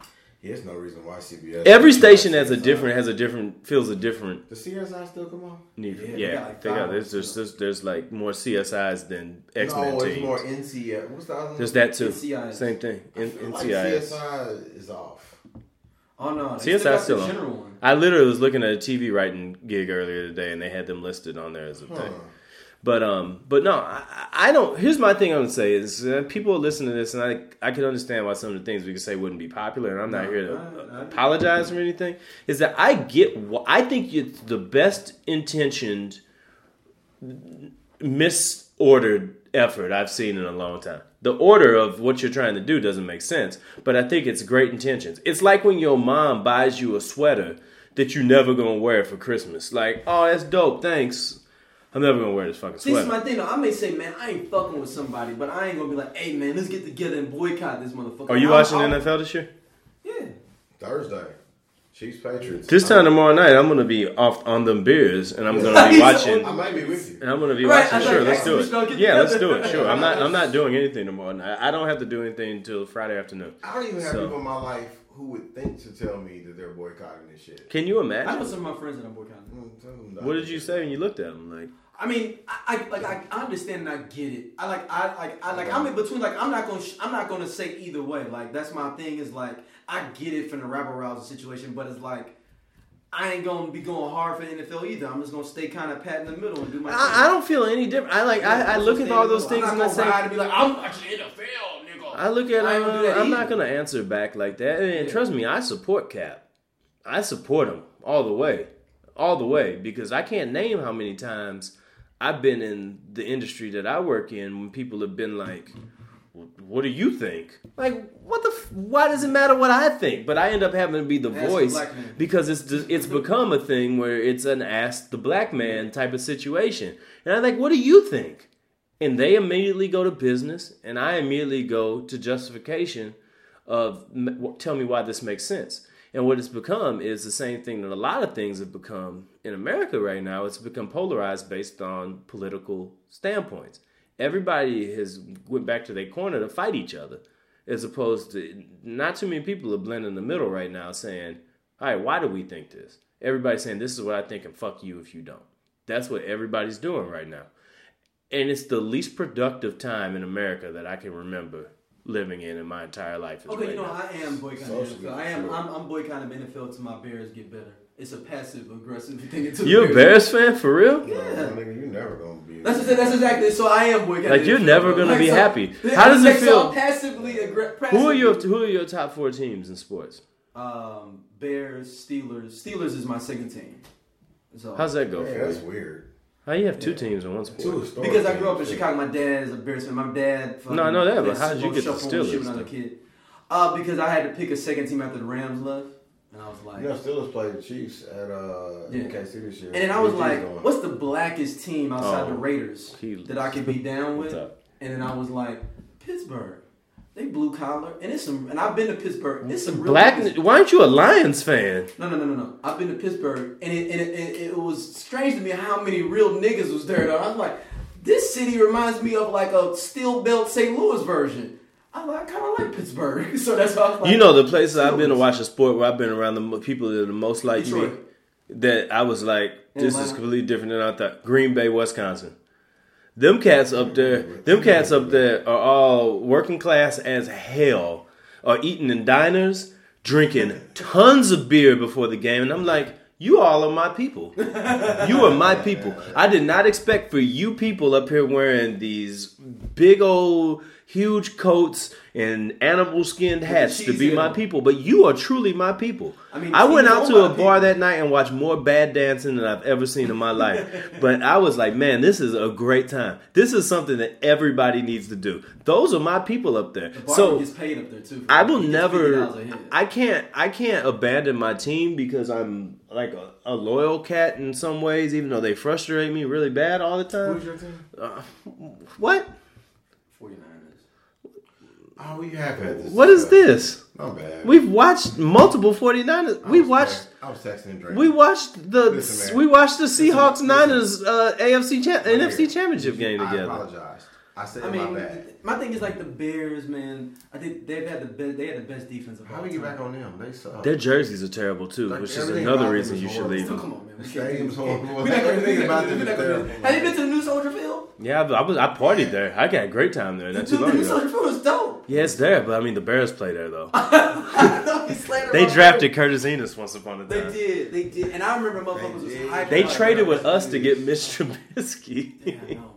Yeah, there's no reason why C B S. Every station has a different has a different feels a different. Does C S I still come on? Yeah, Yeah, yeah, they got like they got five there's, there's there's there's like more C S Is than X Men No, it's teams. more N C I S. What's the other one? There's that too. N C I S. Same thing. I N- feel like NCIS. C S I is off. Oh no, they C S I still got still the on. general one. I literally was looking at a T V writing gig earlier today, and they had them listed on there as a Huh. thing. But um, but no, I, I don't. Here's my thing. I'm gonna say is uh, people listen to this, and I I can understand why some of the things we could say wouldn't be popular, and I'm not No, here to I- I- apologize or anything. Is that I get? wh- I think it's the best intentioned, misordered effort I've seen in a long time. The order of what you're trying to do doesn't make sense, but I think it's great intentions. It's like when your mom buys you a sweater that you're never gonna wear for Christmas. Like, oh, that's dope, thanks. I'm never gonna wear this fucking See, this is sweater. my thing. Though. I may say, man, I ain't fucking with somebody, but I ain't gonna be like, hey, man, let's get together and boycott this motherfucker. Are you I'll- watching I'll- N F L this year? Yeah. Thursday. Chiefs Patriots. This time tomorrow night, I'm gonna be off on them beers, and I'm gonna be watching. I might be with you. And I'm gonna be Right, watching. I was Sure, like, let's actually, do we should all it. get Yeah, let's do together. it. Sure, I'm not. I'm not doing anything tomorrow night. I don't have to do anything until Friday afternoon. I don't even have So- people in my life who would think to tell me that they're boycotting this shit. Can you I know imagine? some of my friends that I'm boycotting. Mm, tell them What that. did you say when you looked at them? Like, I mean, I, I like I, I understand and I get it. I like I like I like I'm in between. Like I'm not gonna sh- I'm not gonna say either way. Like that's my thing. Is like I get it from the rabble rouser situation, but it's like I ain't gonna be going hard for the N F L either. I'm just gonna stay kind of pat in the middle and do my thing. I, I don't feel any different. I like. I, I look at all those things I'm and not I gonna say. ride and be like, I'm watching the N F L, nigga. I look at. I ain't Uh, gonna do that I'm not either. gonna answer back like that. And Yeah. trust me, I support Cap. I support him all the way, all the way, because I can't name how many times I've been in the industry that I work in when people have been like, "What do you think?" Like, what the? F- why does it matter what I think? But I end up having to be the Ask the voice black man. because it's it's become a thing where it's an ask the black man type of situation, and I'm like, "What do you think?" And they immediately go to business, and I immediately go to justification of m- tell me why this makes sense. And what it's become is the same thing that a lot of things have become in America right now. It's become polarized based on political standpoints. Everybody has went back to their corner to fight each other, as opposed to not too many people are blending in the middle right now saying, all right, why do we think this? Everybody's saying this is what I think and fuck you if you don't. That's what everybody's doing right now. And it's the least productive time in America that I can remember living in in my entire life. Is Okay, right you know, now. I am boycotting Socially, the N F L. I am. sure. I'm, I'm boycotting the N F L till my Bears get better. It's a passive aggressive thing. Until You a the Bears fan for real? No, nigga, you never gonna be. That's just, that's exactly. So I am boycotting. Like, the you're N F L, never gonna like, be so- happy. How does it like, feel? So I'm passively aggressive. Who are your Who are your top four teams in sports? Um, Bears, Steelers. Steelers is my second team. So How's that go Yeah, for that's you? weird. How you have two teams in one Two sport? historic because I grew up in teams. Chicago. My dad is a Bears fan. My dad. fucking No, I know that, but played how did you Super get the Bowl shuffle when Steelers, shit when I was a though? kid. Uh, because I had to pick a second team after the Rams left, and I was like, You know, Steelers played the Chiefs at uh, Yeah. M K C this year. and then I was Big like, G's going. what's the blackest team outside Oh, the Raiders he- that I could be down with? What's up? And then I was like, Pittsburgh. They blue collar, and it's some. And I've been to Pittsburgh. It's some real Black. niggas. Why aren't you a Lions fan? No, no, no, no, no. I've been to Pittsburgh, and it, and it, it, it was strange to me how many real niggas was there. Though. I was like, this city reminds me of like a steel belt Saint Louis version. I like, kind of like Pittsburgh, so that's why I was like, You know the places I've been to Steelers. watch a sport where I've been around the mo- people that are the most like me. Detroit. That I was like, this is Atlanta. completely different than I thought. Green Bay, Wisconsin. Them cats up there, them cats up there are all working class as hell, are eating in diners, drinking tons of beer before the game, and I'm like, you all are my people. You are my people. I did not expect for you people up here wearing these big old huge coats and animal skinned hats to be cheesy my on. people, but you are truly my people. I mean, I went he's out all to a my bar people. that night and watched more bad dancing than I've ever seen in my life. But I was like, man, this is a great time. This is something that everybody needs to do. Those are my people up there. The barber So gets paid up there too. I will He gets never. fifty dollars a head. I can't. I can't abandon my team because I'm like a, a loyal cat in some ways, even though they frustrate me really bad all the time. Who's your team? Uh, what? forty-niners. Oh, we have had this. What is discussion. this? Not bad. We've watched multiple forty-niners. I We was watched. text- I was texting and drinking. We watched the Listen, man. we watched the Seahawks listen. Niners uh, A F C cha- My N F C nigga, championship game I together. apologized. I said I mean, my bad. my thing is like the Bears, man. I think they've had the best. They had the best defense of How all do we get time. back on them? They suck. Their jerseys are terrible too, Like, which is everything another about reason them you is should horrible. leave So them. come on, man. The stadium's horrible. We're not gonna- Everything we're about not them gonna- is we're not gonna- terrible. Have you been to the new Soldier Field? Yeah, I, I was I partied there. I had a great time there. Not The, too the long new ago. Soldier Field was dope. Yeah, it's there, but I mean the Bears play there though. No, he slandered They my drafted Curtis Enos once upon a They time. did, they did, and I remember motherfuckers was did. hyped. They about traded it. with us to get Mitch Trubisky. Yeah, I know, man.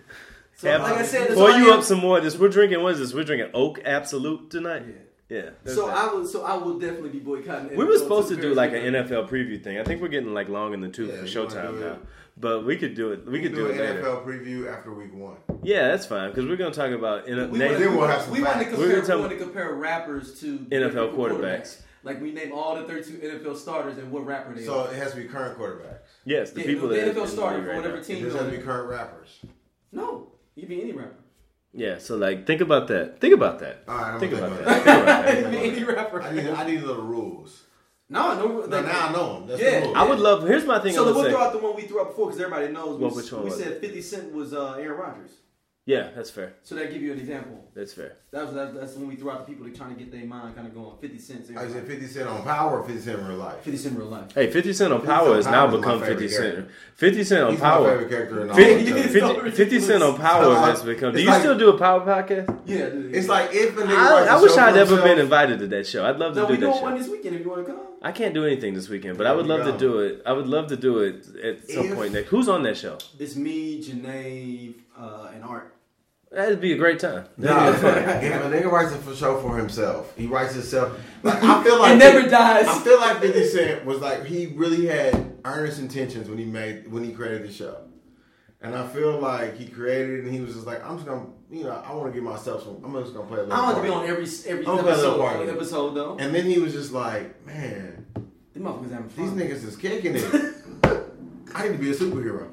So, Have- like I said, that's pour all I you am. up some more. This we're drinking. What is this? We're drinking Oak Absolute tonight. Yeah. Yeah. that's So that. I will, so I will definitely be boycotting. we were supposed to do like an N F L preview thing. I think we're getting like long in the tooth Yeah, for you wanna Showtime do now. it? But we could do it. We could do an it later. N F L preview after week one. Yeah, that's fine because we're gonna talk about N- We name- wanted, Then we'll have some we wanted to facts. We're compare. gonna tell- We wanted to compare rappers to N F L different quarterbacks. Like we name all the thirty-two N F L starters and what rapper they So are. it has to be current quarterbacks. Yes, the Yeah, people the that N F L in the starter league for right whatever now. team. It you're just has to on. be current rappers. No, you can be any rapper. Yeah, so like think about that. Think about that. All right, I'm Think gonna about think that. about Think about You that. can be any rapper. I need, I need little rules. No, no. No, Like, now I know them. That's Yeah. the rules. I would love. Here's my thing. so I would we'll say. throw out the one we threw out before because everybody knows. Well, we, which one we was said fifty Cent was uh, Aaron Rodgers. Yeah, that's fair. So that give you an example. That's fair. That was that, that's when we threw out the people that trying to get their mind kind of going. Fifty Cent. I said fifty Cent on Power or fifty Cent in real life? Fifty Cent in real life. Hey, fifty Cent on fifty Cent Power on has Power now is my become favorite fifty Cent. character. fifty Cent on He's my Power. favorite character in all fifty, of He them. is. fifty, fifty Cent on Power So, has become. Do it's you like- still do a Power podcast? Yeah, dude. It's like if a nigga I, writes a I wish show I'd for ever himself- been invited to that show. I'd love to no, do we that doing show. one this weekend if you want to come. I can't do anything this weekend, but Yeah, I would you love to go. do it. I would love to do it at some If- point next. Who's on that show? It's me, Janae, uh, and Art. That'd be a great time. Nah, if a nigga writes a show for himself, he writes himself. Like I feel like It never dies. I feel like fifty Cent was like he really had earnest intentions when he made when he created the show, and I feel like he created it and he was just like, I'm just gonna, you know, I want to give myself some. I'm just gonna play a little. I don't want to be part. on every every I'm gonna episode, let it work. episode though. And then he was just like, man, Them motherfuckers having these fun. niggas is kicking it. I need to be a superhero.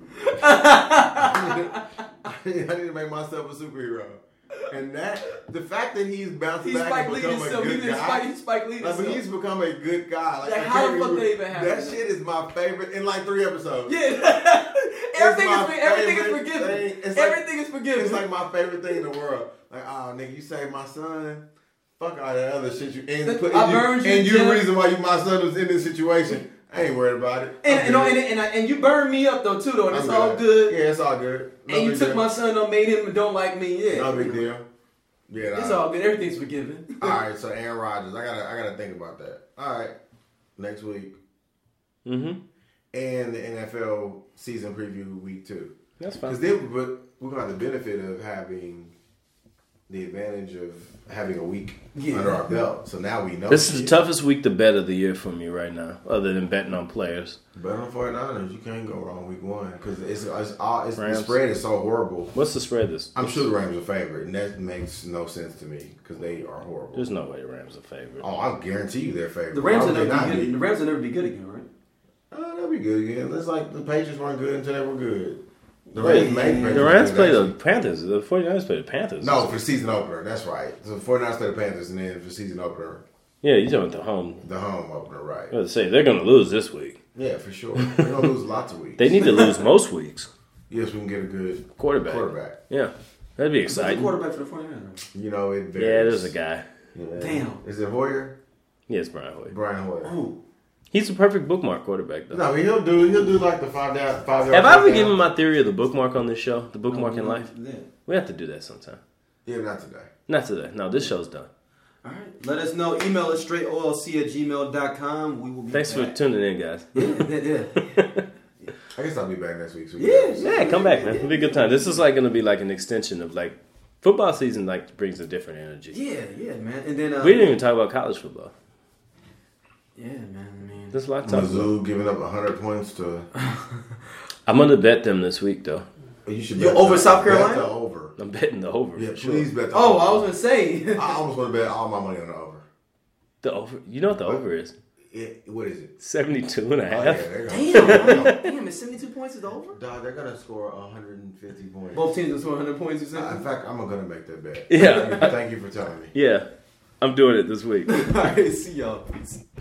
I need, I need to make myself a superhero. And that, the fact that he's bounced He's back Spike and Lee become a himself. He good did guy. Spike, Spike Lee Like, but himself. he's become a good guy. Like, Like, I how can't the fuck even- did it even happen? That shit is my favorite in like three episodes. Yeah, everything my is everything is favorite forgiven. thing. It's like- Everything is forgiven. It's like my favorite thing in the world. Like, oh, nigga, you saved my son. Fuck all that other shit you and put I and you, burned you, and you the Jeff. reason why you my son was in this situation. I ain't worried about it. and, I'm you know, good. and, and, I- and you burned me up though too though, and I'm it's all good. Yeah, it's all good. No And you big took deal. my son and made him don't like me. Yeah, No big deal. Yeah, it's nah. all good. Everything's forgiven. All right, so Aaron Rodgers, I gotta, I gotta think about that. All right, next week, Mm-hmm. and the N F L season preview week two. That's fine. Because then we're, we're gonna have the benefit of having the advantage of having a week Yeah. under our belt. So now we know. This is shit. the toughest week to bet of the year for me right now, other than betting on players. Bet on forty-niners, you can't go wrong week one because it's, it's all it's, the Rams. spread is so horrible. What's the spread this? I'm sure the Rams are favorite, and that makes no sense to me because they are horrible. There's no way the Rams are favorite. Oh, I guarantee you they're favorite. The Rams Why will would never they be not good. The Rams will never be good again, right? Oh, they'll be good again. It's like the Patriots weren't good until they were good. The Rams made Patriots The Rams good, play the actually. Panthers. The 49ers play the Panthers. No, for season opener. That's right. So forty-niners play the Panthers, and then for season opener, Yeah, you talking about the home. the home opener, right? I was say they're going to lose this week. Yeah, for sure. They're gonna lose lots of weeks. They need to lose most weeks. Yes, we can get a good Quarterback. Quarterback. Yeah, that'd be Who's the exciting. quarterback for the 49ers? You know it. Varies. Yeah, there's a guy. Yeah. Damn. Is it Hoyer? Yeah, it's Brian Hoyer. Brian Hoyer. Oh, He's the perfect bookmark quarterback, though. No, I mean, he'll do. He'll do like the five down, five. Have I ever given my theory of the bookmark on this show? The bookmark in life? Yeah. We have to do that sometime. Yeah, not today. Not today. No, this show's done. All right. Let us know. Email us straight O L C at gmail dot com. We will be Thanks for back. tuning in, guys. Yeah, yeah, yeah. I guess I'll be back next week. So we Yeah, can- Yeah, come back, man. It'll be a good time. This is like going to be like an extension of like football season. Like brings a different energy. Yeah, yeah, man. And then uh, We didn't even talk about college football. Yeah, man. I mean, There's a lot to talk about. Mizzou giving up one hundred points to. I'm going to bet them this week, though. You should You bet over the- South bet Carolina? the over. I'm betting the over. Yeah, for sure. please bet the oh, over. I was gonna say. I almost want to bet all my money on the over. The over. You know what the over is? It, what is it? seventy-two and a Oh, yeah, half. they're gonna, Damn, damn, is seventy-two points is the over? dog, they're gonna score one hundred fifty points. Both teams will score one hundred points or Uh, in something. fact, I'm gonna make that bet. Yeah. Thank you for telling me. Yeah. I'm doing it this week. All right, see y'all. Peace.